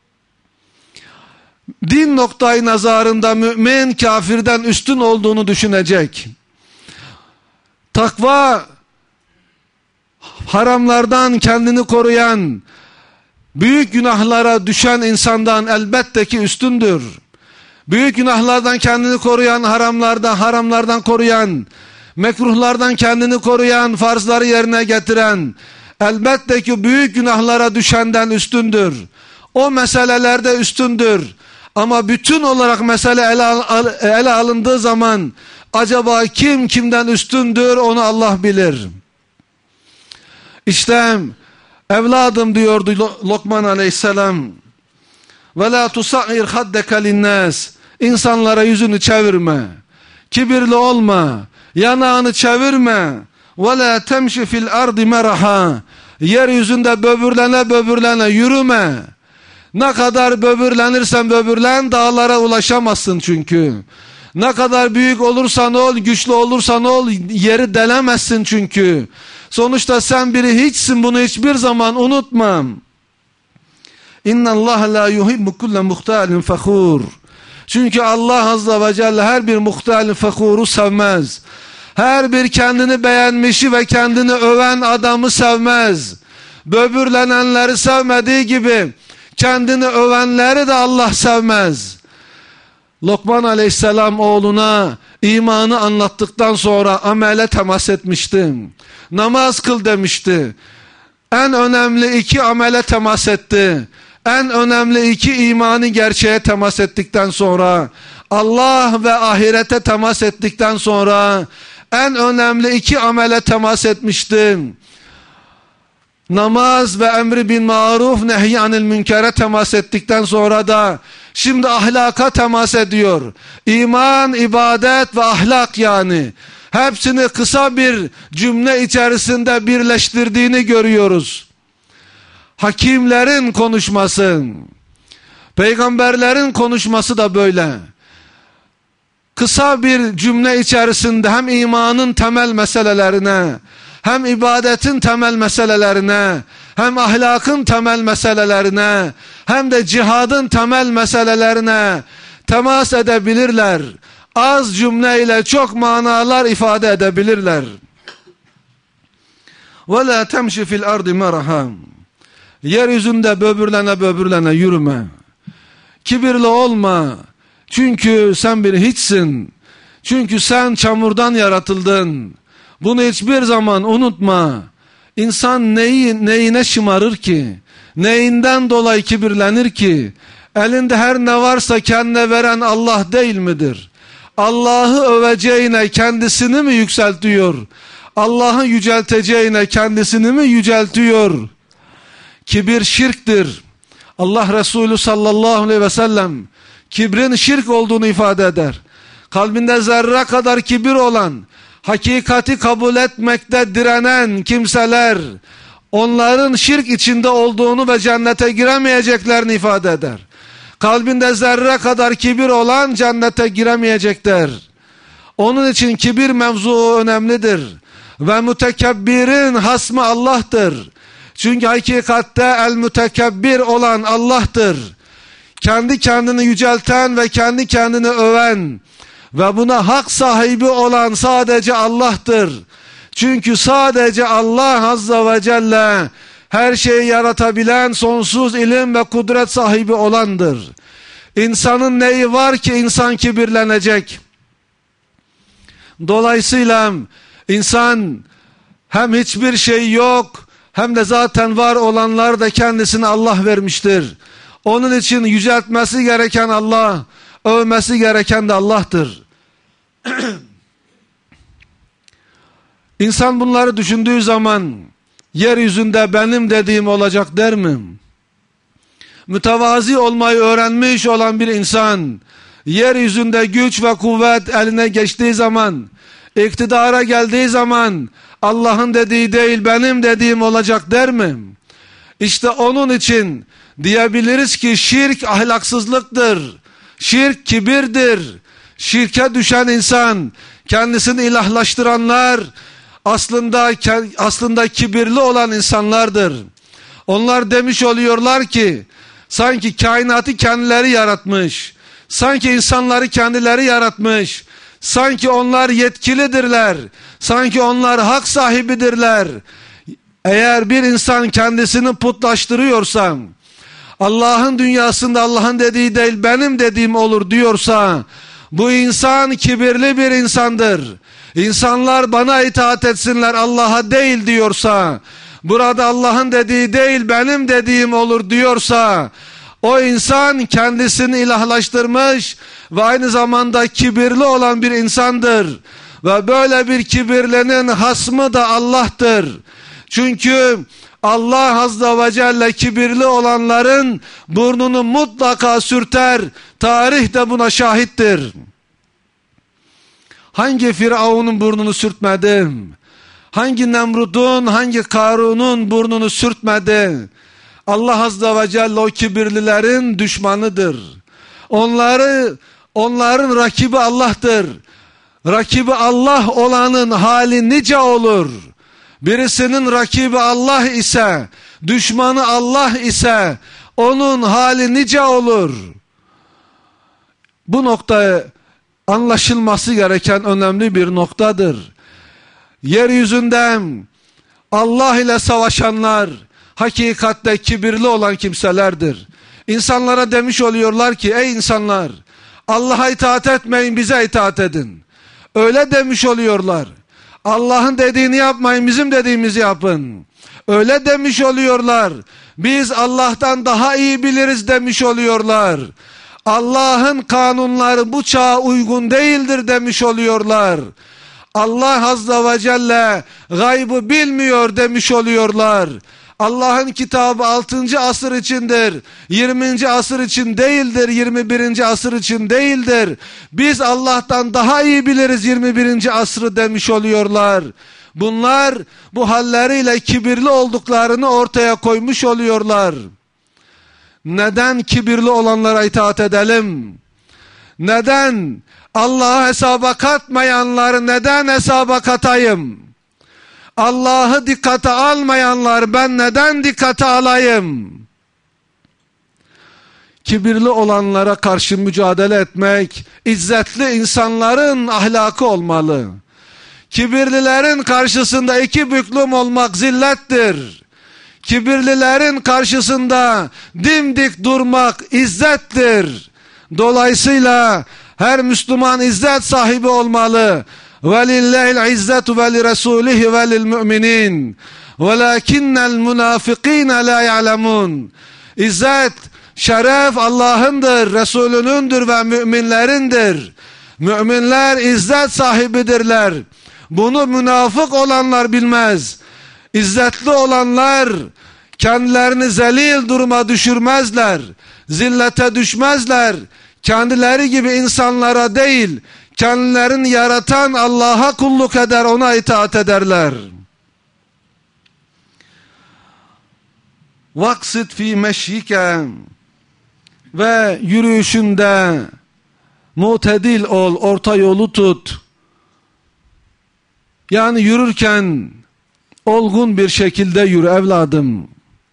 Din noktayı nazarında mümin kafirden üstün olduğunu düşünecek. Takva haramlardan kendini koruyan, büyük günahlara düşen insandan elbette ki üstündür. Büyük günahlardan kendini koruyan, haramlardan koruyan, mekruhlardan kendini koruyan, farzları yerine getiren, elbette ki büyük günahlara düşenden üstündür. O meselelerde üstündür. Ama bütün olarak mesele ele alındığı zaman acaba kim kimden üstündür onu Allah bilir. İşte evladım diyordu Lokman aleyhisselam, ve la tusa'ir haddeke linnâs, insanlara yüzünü çevirme, kibirli olma, yanağını çevirme, ve la temşi fil ardi meraha, yeryüzünde böbürlene yürüme. Ne kadar böbürlenirsen böbürlen dağlara ulaşamazsın çünkü. Ne kadar büyük olursan ol, güçlü olursan ol, yeri delemezsin çünkü. Sonuçta sen biri hiçsin, bunu hiçbir zaman unutmam. İnna Allah la yuhibbu kulle muhtalin fakhur. Çünkü Allah azze ve celle her bir muhtalin fakhuru sevmez. Her bir kendini beğenmişi ve kendini öven adamı sevmez. Böbürlenenleri sevmediği gibi kendini övenleri de Allah sevmez. Lokman aleyhisselam oğluna imanı anlattıktan sonra amele temas etmişti. Namaz kıl demişti. En önemli iki amele temas etti. En önemli iki imani gerçeğe temas ettikten sonra, Allah ve ahirete temas ettikten sonra en önemli iki amele temas etmişti. Namaz ve emri bin maruf nehy anil münkere temas ettikten sonra da şimdi ahlaka temas ediyor. İman, ibadet ve ahlak yani. Hepsini kısa bir cümle içerisinde birleştirdiğini görüyoruz. Hakimlerin konuşması, peygamberlerin konuşması da böyle. Kısa bir cümle içerisinde hem imanın temel meselelerine, hem ibadetin temel meselelerine, hem ahlakın temel meselelerine, hem de cihadın temel meselelerine temas edebilirler. Az cümleyle çok manalar ifade edebilirler. وَلَا تَمْشِ فِي الْأَرْضِ مَرَحًا. Yeryüzünde böbürlene yürüme. Kibirli olma. Çünkü sen bir hiçsin. Çünkü sen çamurdan yaratıldın. Bunu hiçbir zaman unutma. İnsan neyine şımarır ki? Neyinden dolayı kibirlenir ki? Elinde her ne varsa kendine veren Allah değil midir? Allah'ı öveceğine kendisini mi yükseltiyor? Allah'ı yücelteceğine kendisini mi yüceltiyor? Kibir şirktir. Allah Resulü sallallahu aleyhi ve sellem kibrin şirk olduğunu ifade eder. Kalbinde zerre kadar kibir olan, hakikati kabul etmekte direnen kimseler, onların şirk içinde olduğunu ve cennete giremeyeceklerini ifade eder. Kalbinde zerre kadar kibir olan cennete giremeyecekler. Onun için kibir mevzuu önemlidir. Ve mütekebbirin hasmı Allah'tır. Çünkü hakikatte el mütekebbir olan Allah'tır. Kendi kendini yücelten ve kendi kendini öven ve buna hak sahibi olan sadece Allah'tır. Çünkü sadece Allah azze ve celle her şeyi yaratabilen, sonsuz ilim ve kudret sahibi olandır. İnsanın neyi var ki insan kibirlenecek? Dolayısıyla insan hem hiçbir şey yok, hem de zaten var olanlar da kendisine Allah vermiştir. Onun için yüceltmesi gereken Allah, övmesi gereken de Allah'tır. İnsan bunları düşündüğü zaman yeryüzünde benim dediğim olacak der mi? Mütevazi olmayı öğrenmiş olan bir insan, yeryüzünde güç ve kuvvet eline geçtiği zaman, iktidara geldiği zaman, Allah'ın dediği değil benim dediğim olacak der mi? İşte onun için diyebiliriz ki şirk ahlaksızlıktır. Şirk kibirdir. Şirke düşen insan, kendisini ilahlaştıranlar aslında kibirli olan insanlardır. Onlar demiş oluyorlar ki sanki kainatı kendileri yaratmış, sanki insanları kendileri yaratmış, sanki onlar yetkilidirler, sanki onlar hak sahibidirler. Eğer bir insan kendisini putlaştırıyorsa, Allah'ın dünyasında Allah'ın dediği değil benim dediğim olur diyorsa, bu insan kibirli bir insandır. İnsanlar bana itaat etsinler Allah'a değil diyorsa, burada Allah'ın dediği değil benim dediğim olur diyorsa, o insan kendisini ilahlaştırmış ve aynı zamanda kibirli olan bir insandır. Ve böyle bir kibirlinin hasmı da Allah'tır. Çünkü Allah Azze ve Celle kibirli olanların burnunu mutlaka sürter. Tarih de buna şahittir. Hangi Firavun'un burnunu sürtmedi? Hangi Nemrut'un, hangi Karun'un burnunu sürtmedi? Allah Azze ve Celle o kibirlilerin düşmanıdır. Onların rakibi Allah'tır. Rakibi Allah olanın hali nice olur. Birisinin rakibi Allah ise, düşmanı Allah ise onun hali nice olur. Bu nokta anlaşılması gereken önemli bir noktadır. Yeryüzünden Allah ile savaşanlar hakikatte kibirli olan kimselerdir. İnsanlara demiş oluyorlar ki ey insanlar, Allah'a itaat etmeyin, bize itaat edin. Öyle demiş oluyorlar. Allah'ın dediğini yapmayın, bizim dediğimizi yapın. Öyle demiş oluyorlar. Biz Allah'tan daha iyi biliriz demiş oluyorlar. Allah'ın kanunları bu çağa uygun değildir demiş oluyorlar. Allah Azze ve Celle gaybı bilmiyor demiş oluyorlar. Allah'ın kitabı 6. asır içindir, 20. asır için değildir, 21. asır için değildir. Biz Allah'tan daha iyi biliriz 21. asrı demiş oluyorlar. Bunlar bu halleriyle kibirli olduklarını ortaya koymuş oluyorlar. Neden kibirli olanlara itaat edelim? Neden Allah'a hesaba katmayanları neden hesaba katayım? Allah'ı dikkate almayanlar ben neden dikkate alayım? Kibirli olanlara karşı mücadele etmek, izzetli insanların ahlakı olmalı. Kibirlilerin karşısında iki büklüm olmak zillettir. Kibirlilerin karşısında dimdik durmak izzettir. Dolayısıyla her Müslüman izzet sahibi olmalı. وَلِلَّهِ الْعِزَّةُ وَلِرَسُولِهِ وَلِلْمُؤْمِنِينَ وَلَكِنَّ الْمُنَافِقِينَ لَا يَعْلَمُونَ. İzzet, şeref Allah'ındır, Resulünündür ve müminlerindir. Müminler izzet sahibidirler. Bunu münafık olanlar bilmez. İzzetli olanlar kendilerini zelil duruma düşürmezler. Zillete düşmezler. Kendileri gibi insanlara değil, kendilerini yaratan Allah'a kulluk eder, ona itaat ederler. Vaksit fi meşyike, ve yürüyüşünde mutedil ol, orta yolu tut. Yani yürürken olgun bir şekilde yürü evladım.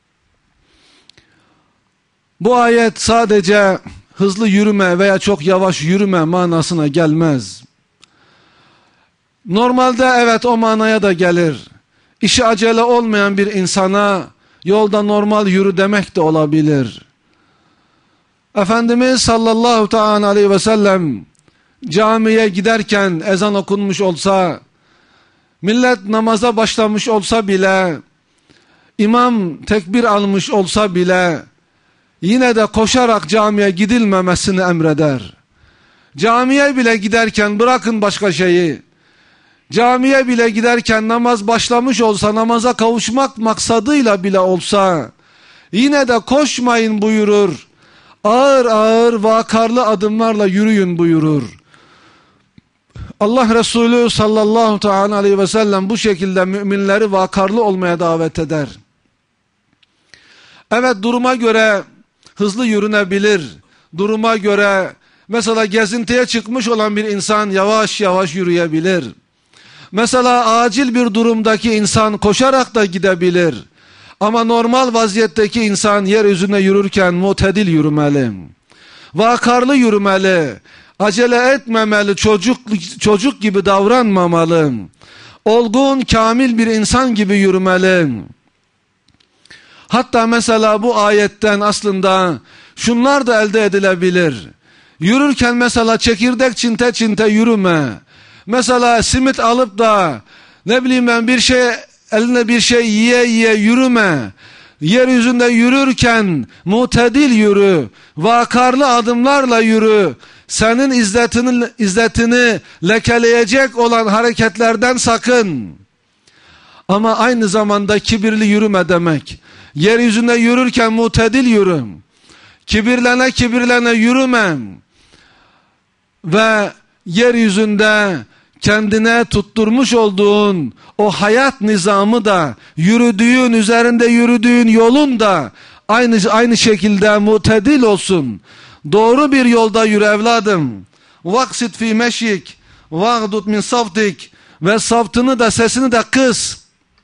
Bu ayet sadece hızlı yürüme veya çok yavaş yürüme manasına gelmez. Normalde evet o manaya da gelir. İşi acele olmayan bir insana yolda normal yürü demek de olabilir. Efendimiz sallallahu teala aleyhi ve sellem camiye giderken ezan okunmuş olsa, millet namaza başlamış olsa bile, imam tekbir almış olsa bile, yine de koşarak camiye gidilmemesini emreder. Camiye bile giderken bırakın başka şeyi, Camiye bile giderken namaz başlamış olsa, namaza kavuşmak maksadıyla bile olsa yine de koşmayın buyurur. Ağır ağır vakarlı adımlarla yürüyün buyurur. Allah Resulü sallallahu teala aleyhi ve sellem bu şekilde müminleri vakarlı olmaya davet eder. Evet, duruma göre hızlı yürünebilir. Duruma göre mesela gezintiye çıkmış olan bir insan yavaş yavaş yürüyebilir. Mesela acil bir durumdaki insan koşarak da gidebilir. Ama normal vaziyetteki insan yeryüzüne yürürken mutedil yürümeli. Vakarlı yürümeli. Acele etmemeli, çocuk gibi davranmamalı. Olgun, kamil bir insan gibi yürümeli. Hatta mesela bu ayetten aslında şunlar da elde edilebilir. Yürürken mesela çekirdek çinte çinte yürüme. Mesela simit alıp da ne bileyim ben bir şey, eline bir şey yiye yiye yürüme. Yeryüzünde yürürken mutedil yürü. Vakarlı adımlarla yürü. Senin izzetini lekeleyecek olan hareketlerden sakın. Ama aynı zamanda kibirli yürüme demek. Yeryüzünde yürürken mutedil yürü. Kibirlene yürüme. Ve yeryüzünde kendine tutturmuş olduğun o hayat nizamı da, yürüdüğün, üzerinde yürüdüğün yolun da aynı şekilde mutedil olsun. Doğru bir yolda yürü evladım. Vaksit fi meşik, vagdut min savtik, ve savtını da, sesini de kıs.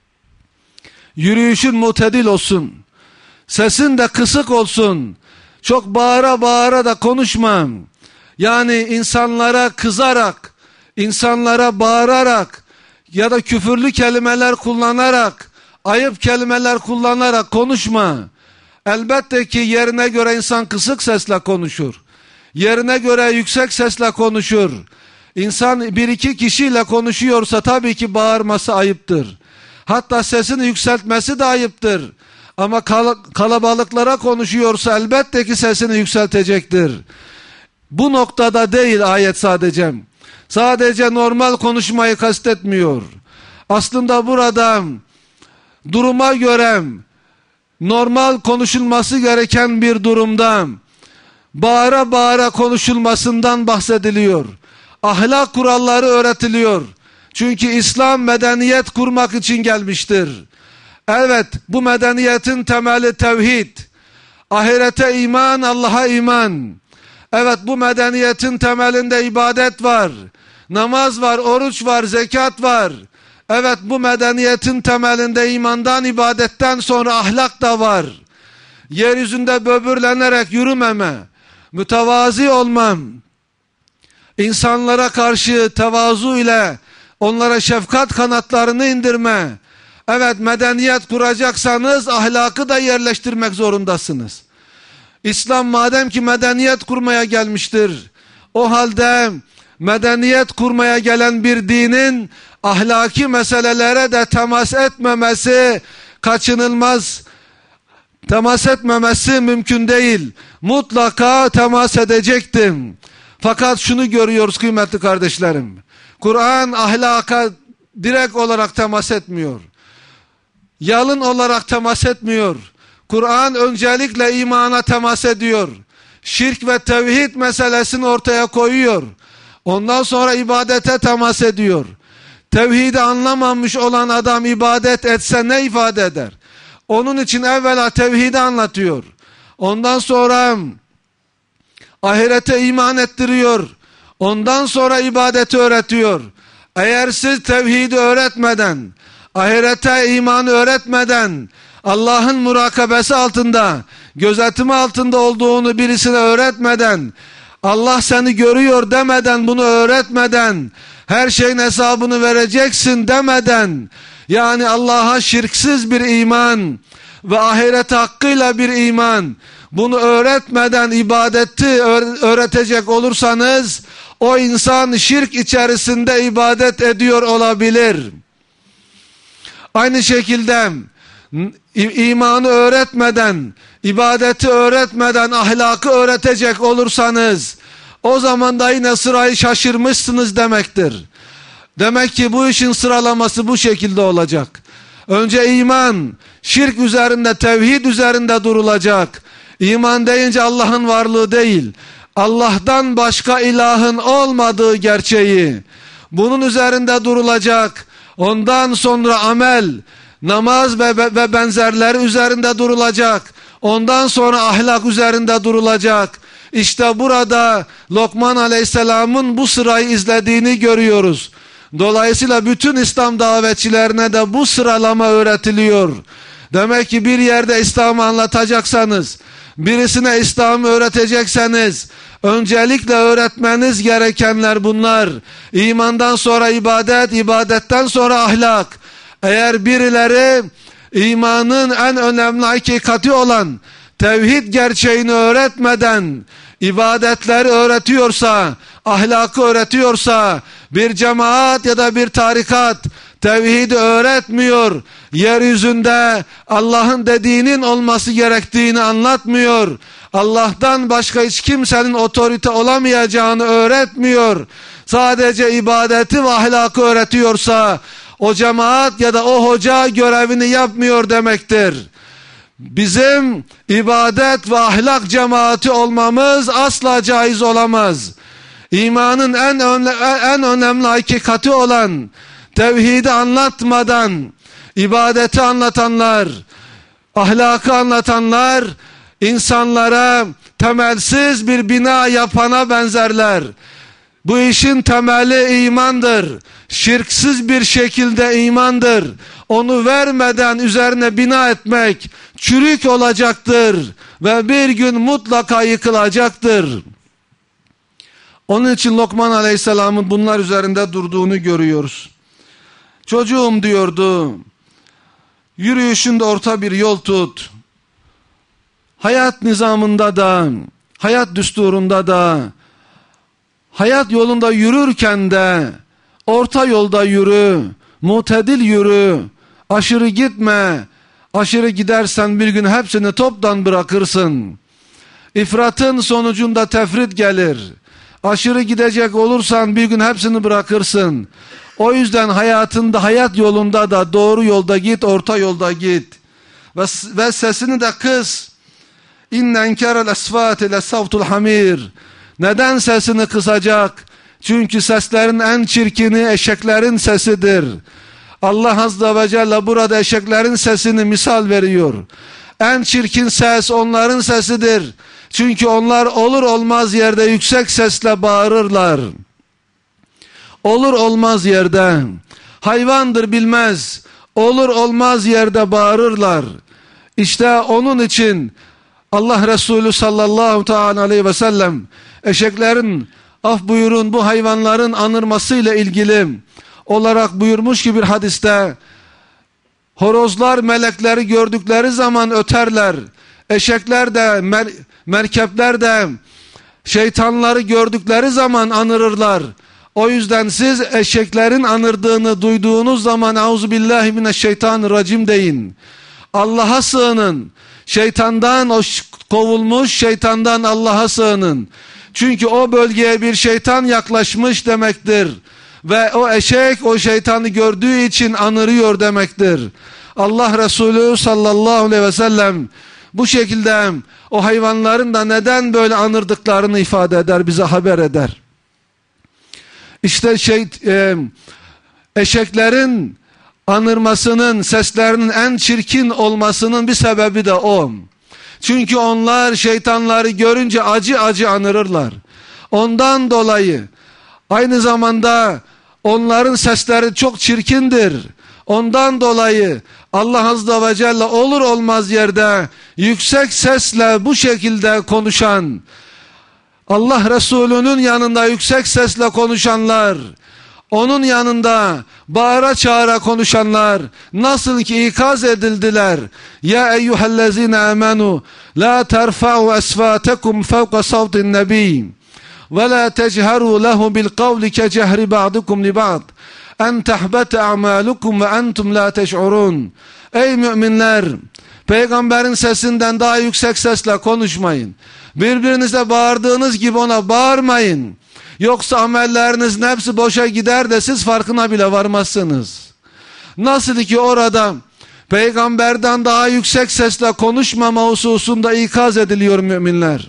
Yürüyüşün mutedil olsun. Sesin de kısık olsun. Çok bağıra bağıra da konuşma. Yani insanlara kızarak, insanlara bağırarak ya da küfürlü kelimeler kullanarak, ayıp kelimeler kullanarak konuşma. Elbette ki yerine göre insan kısık sesle konuşur. Yerine göre yüksek sesle konuşur. İnsan bir iki kişiyle konuşuyorsa tabii ki bağırması ayıptır. Hatta sesini yükseltmesi de ayıptır. Ama kalabalıklara konuşuyorsa elbette ki sesini yükseltecektir. Bu noktada değil ayet sadece. Sadece normal konuşmayı kastetmiyor. Aslında burada duruma göre normal konuşulması gereken bir durumda bağıra bağıra konuşulmasından bahsediliyor. Ahlak kuralları öğretiliyor. Çünkü İslam medeniyet kurmak için gelmiştir. Evet, bu medeniyetin temeli tevhid. Ahirete iman, Allah'a iman. Evet, bu medeniyetin temelinde ibadet var. Namaz var, oruç var, zekat var. Evet, bu medeniyetin temelinde imandan, ibadetten sonra ahlak da var. Yeryüzünde böbürlenerek yürümeme, mütevazi olmam, insanlara karşı tevazu ile onlara şefkat kanatlarını indirme. Evet, medeniyet kuracaksanız ahlakı da yerleştirmek zorundasınız. İslam madem ki medeniyet kurmaya gelmiştir, o halde medeniyet kurmaya gelen bir dinin ahlaki meselelere de temas etmemesi kaçınılmaz. Temas etmemesi mümkün değil. Mutlaka temas edecektim. Fakat şunu görüyoruz kıymetli kardeşlerim. Kur'an ahlaka direkt olarak temas etmiyor. Yalın olarak temas etmiyor. Kur'an öncelikle imana temas ediyor. Şirk ve tevhid meselesini ortaya koyuyor. Ondan sonra ibadete temas ediyor. Tevhidi anlamamış olan adam ibadet etse ne ifade eder? Onun için evvela tevhidi anlatıyor. Ondan sonra ahirete iman ettiriyor. Ondan sonra ibadeti öğretiyor. Eğer siz tevhidi öğretmeden, ahirete imanı öğretmeden, Allah'ın murakabesi altında, gözetimi altında olduğunu birisine öğretmeden, Allah seni görüyor demeden, bunu öğretmeden, her şeyin hesabını vereceksin demeden, yani Allah'a şirksiz bir iman ve ahiret hakkıyla bir iman, bunu öğretmeden ibadeti öğretecek olursanız, o insan şirk içerisinde ibadet ediyor olabilir. Aynı şekilde imanı öğretmeden, ibadeti öğretmeden ahlakı öğretecek olursanız, o zaman da yine sırayı şaşırmışsınız demektir. Demek ki bu işin sıralaması bu şekilde olacak. Önce iman, şirk üzerinde, tevhid üzerinde durulacak. İman deyince Allah'ın varlığı değil, Allah'tan başka ilahın olmadığı gerçeği. Bunun üzerinde durulacak. Ondan sonra amel, namaz ve benzerleri üzerinde durulacak. Ondan sonra ahlak üzerinde durulacak. İşte burada Lokman Aleyhisselam'ın bu sırayı izlediğini görüyoruz. Dolayısıyla bütün İslam davetçilerine de bu sıralama öğretiliyor. Demek ki bir yerde İslam'ı anlatacaksanız, birisine İslam'ı öğretecekseniz, öncelikle öğretmeniz gerekenler bunlar. İmandan sonra ibadet, ibadetten sonra ahlak. Eğer birileri imanın en önemli hakikati olan tevhid gerçeğini öğretmeden ibadetleri öğretiyorsa, ahlakı öğretiyorsa, bir cemaat ya da bir tarikat tevhidi öğretmiyor, yeryüzünde Allah'ın dediğinin olması gerektiğini anlatmıyor, Allah'tan başka hiç kimsenin otorite olamayacağını öğretmiyor, sadece ibadeti ve ahlakı öğretiyorsa, o cemaat ya da o hoca görevini yapmıyor demektir. Bizim ibadet ve ahlak cemaati olmamız asla caiz olamaz. İmanın en önemli hakikati olan tevhidi anlatmadan ibadeti anlatanlar, ahlakı anlatanlar insanlara temelsiz bir bina yapana benzerler. Bu işin temeli imandır. Şirksiz bir şekilde imandır. Onu vermeden üzerine bina etmek çürük olacaktır ve bir gün mutlaka yıkılacaktır. Onun için Lokman Aleyhisselam'ın bunlar üzerinde durduğunu görüyoruz. Çocuğum diyordu, yürüyüşünde orta bir yol tut. Hayat nizamında da, hayat düsturunda da, hayat yolunda yürürken de orta yolda yürü, mutedil yürü, aşırı gitme. Aşırı gidersen bir gün hepsini toptan bırakırsın. İfratın sonucunda tefrit gelir. Aşırı gidecek olursan bir gün hepsini bırakırsın. O yüzden hayatında, hayat yolunda da doğru yolda git, orta yolda git. Ve sesini de kıs. İnne enkerel esfâti lesavtul hamir. Neden sesini kısacak? Çünkü seslerin en çirkini eşeklerin sesidir. Allah Azze ve Celle burada eşeklerin sesini misal veriyor. En çirkin ses onların sesidir. Çünkü onlar olur olmaz yerde yüksek sesle bağırırlar. Olur olmaz yerde. Hayvandır bilmez. Olur olmaz yerde bağırırlar. İşte onun için Allah Resulü sallallahu aleyhi ve sellem eşeklerin, af buyurun, bu hayvanların anırmasıyla ilgili olarak buyurmuş ki bir hadiste, horozlar melekleri gördükleri zaman öterler. Eşekler de merkepler de şeytanları gördükleri zaman anırırlar. O yüzden siz eşeklerin anırdığını duyduğunuz zaman Euzubillahimineşşeytanirracim deyin. Allah'a sığının. Şeytandan, o kovulmuş şeytandan Allah'a sığının. Çünkü o bölgeye bir şeytan yaklaşmış demektir. Ve o eşek o şeytanı gördüğü için anırıyor demektir. Allah Resulü sallallahu aleyhi ve sellem bu şekilde o hayvanların da neden böyle anırdıklarını ifade eder, bize haber eder. İşte eşeklerin anırmasının, seslerinin en çirkin olmasının bir sebebi de o. Çünkü onlar şeytanları görünce acı acı anırırlar. Ondan dolayı aynı zamanda onların sesleri çok çirkindir. Ondan dolayı Allah Azze ve Celle olur olmaz yerde yüksek sesle bu şekilde konuşan, Allah Resulü'nün yanında yüksek sesle konuşanlar, onun yanında bağıra çağıra konuşanlar nasıl ki ikaz edildiler. Ya eyyühellezine amenu la terfa'u esfatekum fevka savtin nebi ve la techeru lehu bil kavli ke cehri ba'dukum li ba'd en tehbete a'malukum ve entum la teş'urun. Ey müminler, peygamberin sesinden daha yüksek sesle konuşmayın. Birbirinize bağırdığınız gibi ona bağırmayın. Yoksa amellerinizin hepsi boşa gider de siz farkına bile varmazsınız. Nasıl ki orada peygamberden daha yüksek sesle konuşmama hususunda ikaz ediliyor müminler.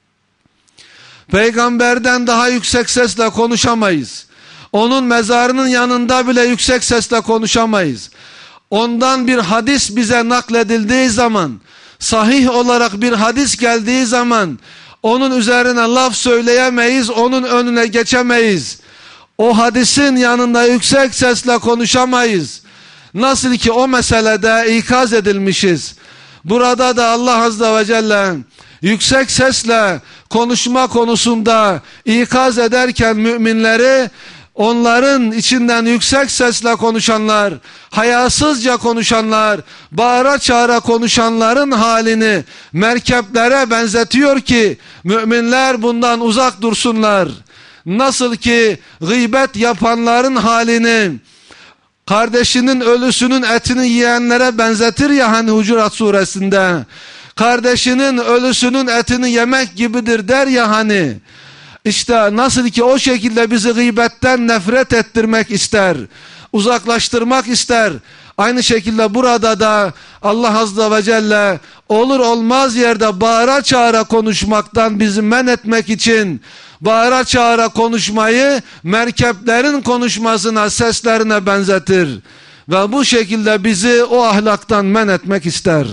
Peygamberden daha yüksek sesle konuşamayız. Onun mezarının yanında bile yüksek sesle konuşamayız. Ondan bir hadis bize nakledildiği zaman, sahih olarak bir hadis geldiği zaman onun üzerine laf söyleyemeyiz, onun önüne geçemeyiz. O hadisin yanında yüksek sesle konuşamayız. Nasıl ki o meselede ikaz edilmişiz. Burada da Allah Azze ve Celle yüksek sesle konuşma konusunda ikaz ederken müminleri, onların içinden yüksek sesle konuşanlar, hayasızca konuşanlar, bağıra çağıra konuşanların halini merkeplere benzetiyor ki müminler bundan uzak dursunlar. Nasıl ki gıybet yapanların halini kardeşinin ölüsünün etini yiyenlere benzetir ya hani Hucurat suresinde. Kardeşinin ölüsünün etini yemek gibidir der ya hani. İşte nasıl ki o şekilde bizi gıybetten nefret ettirmek ister, uzaklaştırmak ister. Aynı şekilde burada da Allah Azze ve Celle olur olmaz yerde bağıra çağıra konuşmaktan bizi men etmek için bağıra çağıra konuşmayı merkeplerin konuşmasına, seslerine benzetir. Ve bu şekilde bizi o ahlaktan men etmek ister.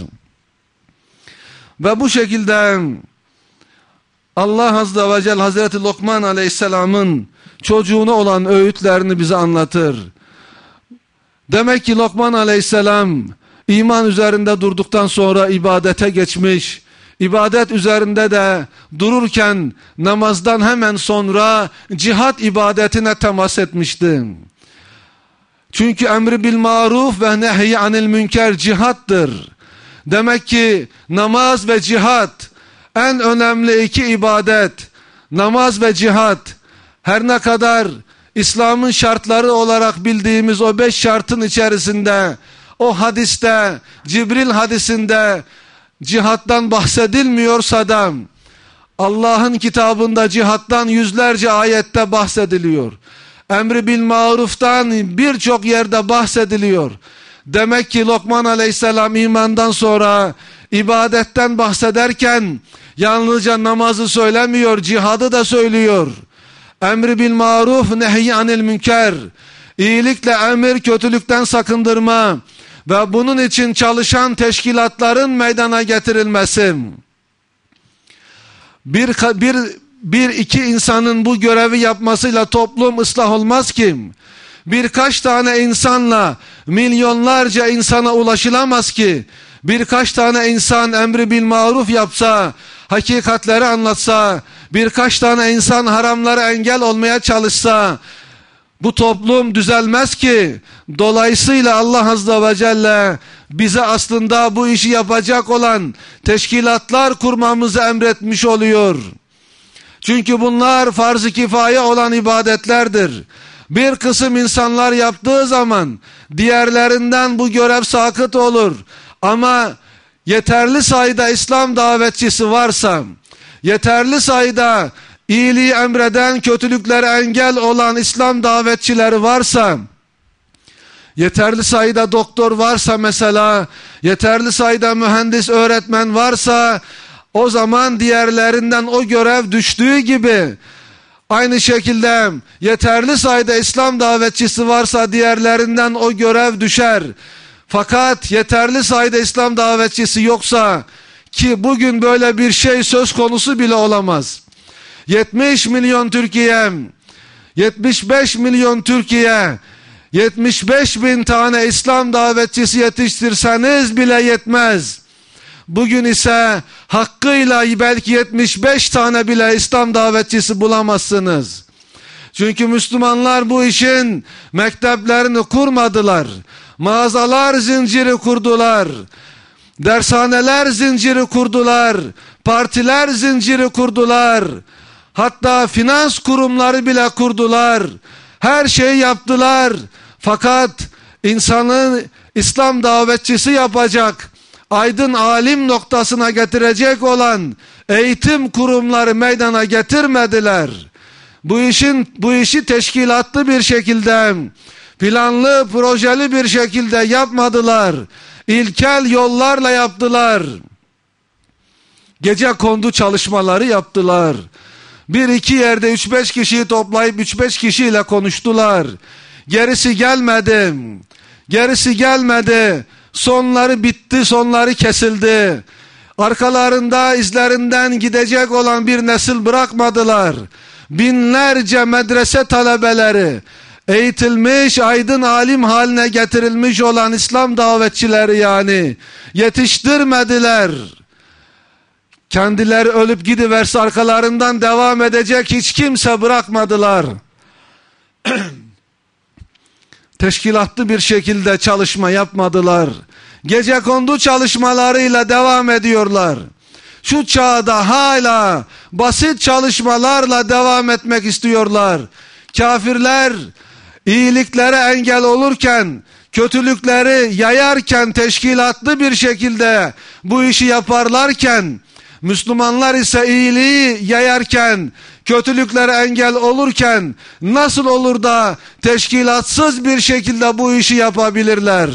Ve bu şekilde Allah Azze ve Celle Hazreti Lokman Aleyhisselam'ın çocuğuna olan öğütlerini bize anlatır. Demek ki Lokman Aleyhisselam iman üzerinde durduktan sonra ibadete geçmiş. İbadet üzerinde de dururken namazdan hemen sonra cihat ibadetine temas etmişti. Çünkü emri bil maruf ve nehy anil münker cihattır. Demek ki namaz ve cihat en önemli iki ibadet. Namaz ve cihat her ne kadar İslam'ın şartları olarak bildiğimiz o 5 şartın içerisinde, o hadiste, Cibril hadisinde cihattan bahsedilmiyorsa da Allah'ın kitabında cihattan yüzlerce ayette bahsediliyor. Emri bil maruftan birçok yerde bahsediliyor. Demek ki Lokman Aleyhisselam imandan sonra ibadetten bahsederken yalnızca namazı söylemiyor, cihadı da söylüyor. Emri bil maruf nehy anil münker, iyilikle emir, kötülükten sakındırma ve bunun için çalışan teşkilatların meydana getirilmesi. Bir iki insanın bu görevi yapmasıyla toplum ıslah olmaz ki. Birkaç tane insanla milyonlarca insana ulaşılamaz ki. Birkaç tane insan emri bil maruf yapsa, hakikatleri anlatsa, birkaç tane insan haramlara engel olmaya çalışsa, bu toplum düzelmez ki. Dolayısıyla Allah Azze ve Celle bize aslında bu işi yapacak olan teşkilatlar kurmamızı emretmiş oluyor. Çünkü bunlar farz-ı kifaye olan ibadetlerdir. Bir kısım insanlar yaptığı zaman diğerlerinden bu görev sakıt olur. Ama yeterli sayıda İslam davetçisi varsa, yeterli sayıda iyiliği emreden, kötülüklere engel olan İslam davetçileri varsa, yeterli sayıda doktor varsa mesela, yeterli sayıda mühendis, öğretmen varsa, o zaman diğerlerinden o görev düştüğü gibi, aynı şekilde yeterli sayıda İslam davetçisi varsa diğerlerinden o görev düşer. Fakat yeterli sayıda İslam davetçisi yoksa, ki bugün böyle bir şey söz konusu bile olamaz. 70 milyon Türkiye, 75 milyon Türkiye, 75 bin tane İslam davetçisi yetiştirseniz bile yetmez. Bugün ise hakkıyla belki 75 tane bile İslam davetçisi bulamazsınız. Çünkü Müslümanlar bu işin mekteplerini kurmadılar. Mağazalar zinciri kurdular. Dershaneler zinciri kurdular. Partiler zinciri kurdular. Hatta finans kurumları bile kurdular. Her şeyi yaptılar. Fakat insanı İslam davetçisi yapacak, aydın alim noktasına getirecek olan eğitim kurumları meydana getirmediler. bu işi teşkilatlı bir şekilde, planlı, projeli bir şekilde yapmadılar. İlkel yollarla yaptılar. Gecekondu çalışmaları yaptılar. Bir iki yerde 3-5 kişiyi toplayıp 3-5 kişiyle konuştular. Gerisi gelmedi. Gerisi gelmedi. Sonları bitti, sonları kesildi. Arkalarında izlerinden gidecek olan bir nesil bırakmadılar. Binlerce medrese talebeleri, eğitilmiş, aydın alim haline getirilmiş olan İslam davetçileri yani yetiştirmediler. Kendileri ölüp gidiverse arkalarından devam edecek hiç kimse bırakmadılar. Teşkilatlı bir şekilde çalışma yapmadılar. Gecekondu çalışmalarıyla devam ediyorlar. Şu çağda hala basit çalışmalarla devam etmek istiyorlar. Kafirler iyiliklere engel olurken, kötülükleri yayarken, teşkilatlı bir şekilde bu işi yaparlarken, Müslümanlar ise iyiliği yayarken, kötülüklere engel olurken nasıl olur da teşkilatsız bir şekilde bu işi yapabilirler?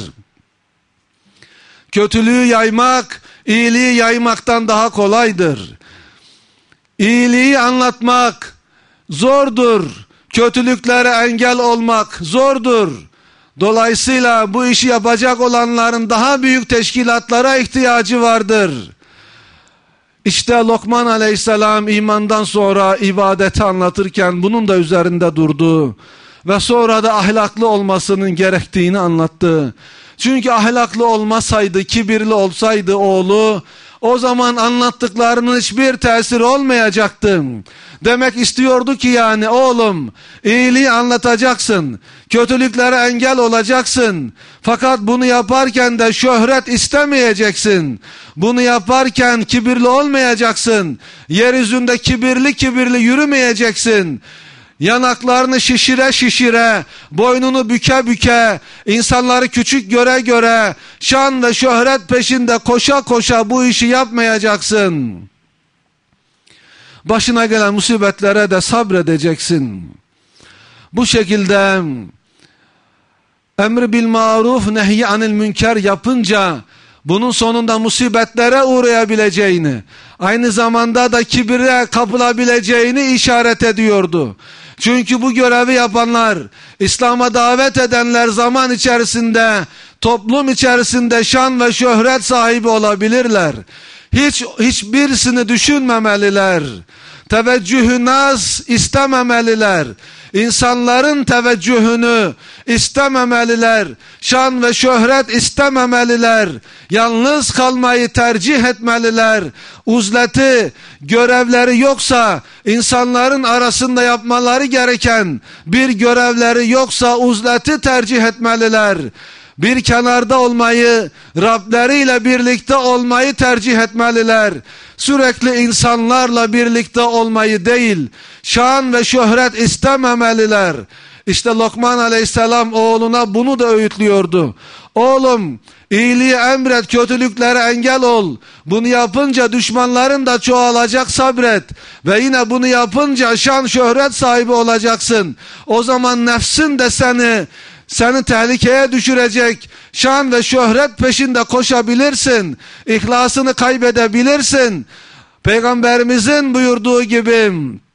Kötülüğü yaymak, iyiliği yaymaktan daha kolaydır. İyiliği anlatmak zordur. Kötülüklere engel olmak zordur. Dolayısıyla bu işi yapacak olanların daha büyük teşkilatlara ihtiyacı vardır. İşte Lokman Aleyhisselam imandan sonra ibadeti anlatırken bunun da üzerinde durdu. Ve sonra da ahlaklı olmasının gerektiğini anlattı. Çünkü ahlaklı olmasaydı, kibirli olsaydı oğlu, o zaman anlattıklarının hiçbir tesiri olmayacaktı. Demek istiyordu ki yani oğlum, iyiliği anlatacaksın, kötülüklere engel olacaksın. Fakat bunu yaparken de şöhret istemeyeceksin. Bunu yaparken kibirli olmayacaksın. Yeryüzünde kibirli yürümeyeceksin. Yanaklarını şişire şişire, boynunu büke büke, insanları küçük göre göre, şan ve şöhret peşinde koşa koşa bu işi yapmayacaksın. Başına gelen musibetlere de sabredeceksin. Bu şekilde emri bil maruf, nehy anil münker yapınca bunun sonunda musibetlere uğrayabileceğini, aynı zamanda da kibire kapılabileceğini işaret ediyordu. Çünkü bu görevi yapanlar, İslam'a davet edenler zaman içerisinde, toplum içerisinde şan ve şöhret sahibi olabilirler. Hiçbirisini düşünmemeliler. Teveccühü naz istememeliler. İnsanların teveccühünü istememeliler. Şan ve şöhret istememeliler. Yalnız kalmayı tercih etmeliler. Uzleti, görevleri yoksa, insanların arasında yapmaları gereken bir görevleri yoksa uzleti tercih etmeliler. Bir kenarda olmayı, Rableriyle birlikte olmayı tercih etmeliler. Sürekli insanlarla birlikte olmayı değil, şan ve şöhret istememeliler. İşte Lokman Aleyhisselam oğluna bunu da öğütlüyordu. Oğlum, iyiliği emret, kötülüklere engel ol. Bunu yapınca düşmanların da çoğalacak, sabret. Ve yine bunu yapınca şan şöhret sahibi olacaksın. O zaman nefsin de seni tehlikeye düşürecek, şan ve şöhret peşinde koşabilirsin, ihlasını kaybedebilirsin. Peygamberimizin buyurduğu gibi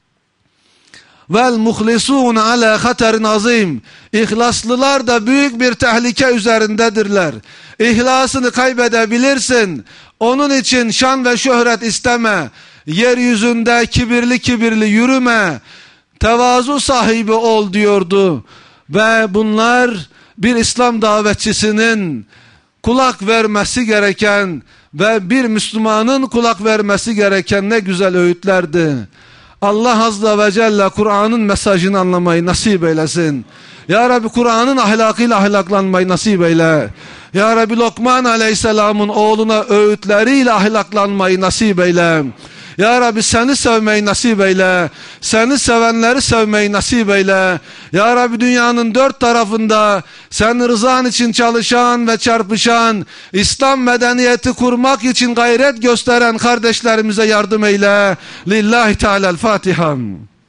vel muhlisun ala haterin azim, İhlaslılar da büyük bir tehlike üzerindedirler. İhlasını kaybedebilirsin. Onun için şan ve şöhret isteme, yeryüzünde kibirli yürüme, tevazu sahibi ol diyordu. Ve bunlar bir İslam davetçisinin kulak vermesi gereken ve bir Müslümanın kulak vermesi gereken ne güzel öğütlerdi. Allah Azze ve Celle Kur'an'ın mesajını anlamayı nasip eylesin. Ya Rabbi Kur'an'ın ahlakıyla ahlaklanmayı nasip eyle. Ya Rabbi Lokman Aleyhisselam'ın oğluna öğütleriyle ahlaklanmayı nasip eyle. Ya Rabbi seni sevmeyi nasip eyle. Seni sevenleri sevmeyi nasip eyle. Ya Rabbi dünyanın dört tarafında senin rızan için çalışan ve çarpışan, İslam medeniyeti kurmak için gayret gösteren kardeşlerimize yardım eyle. Lillahi Teala'l-Fatiha.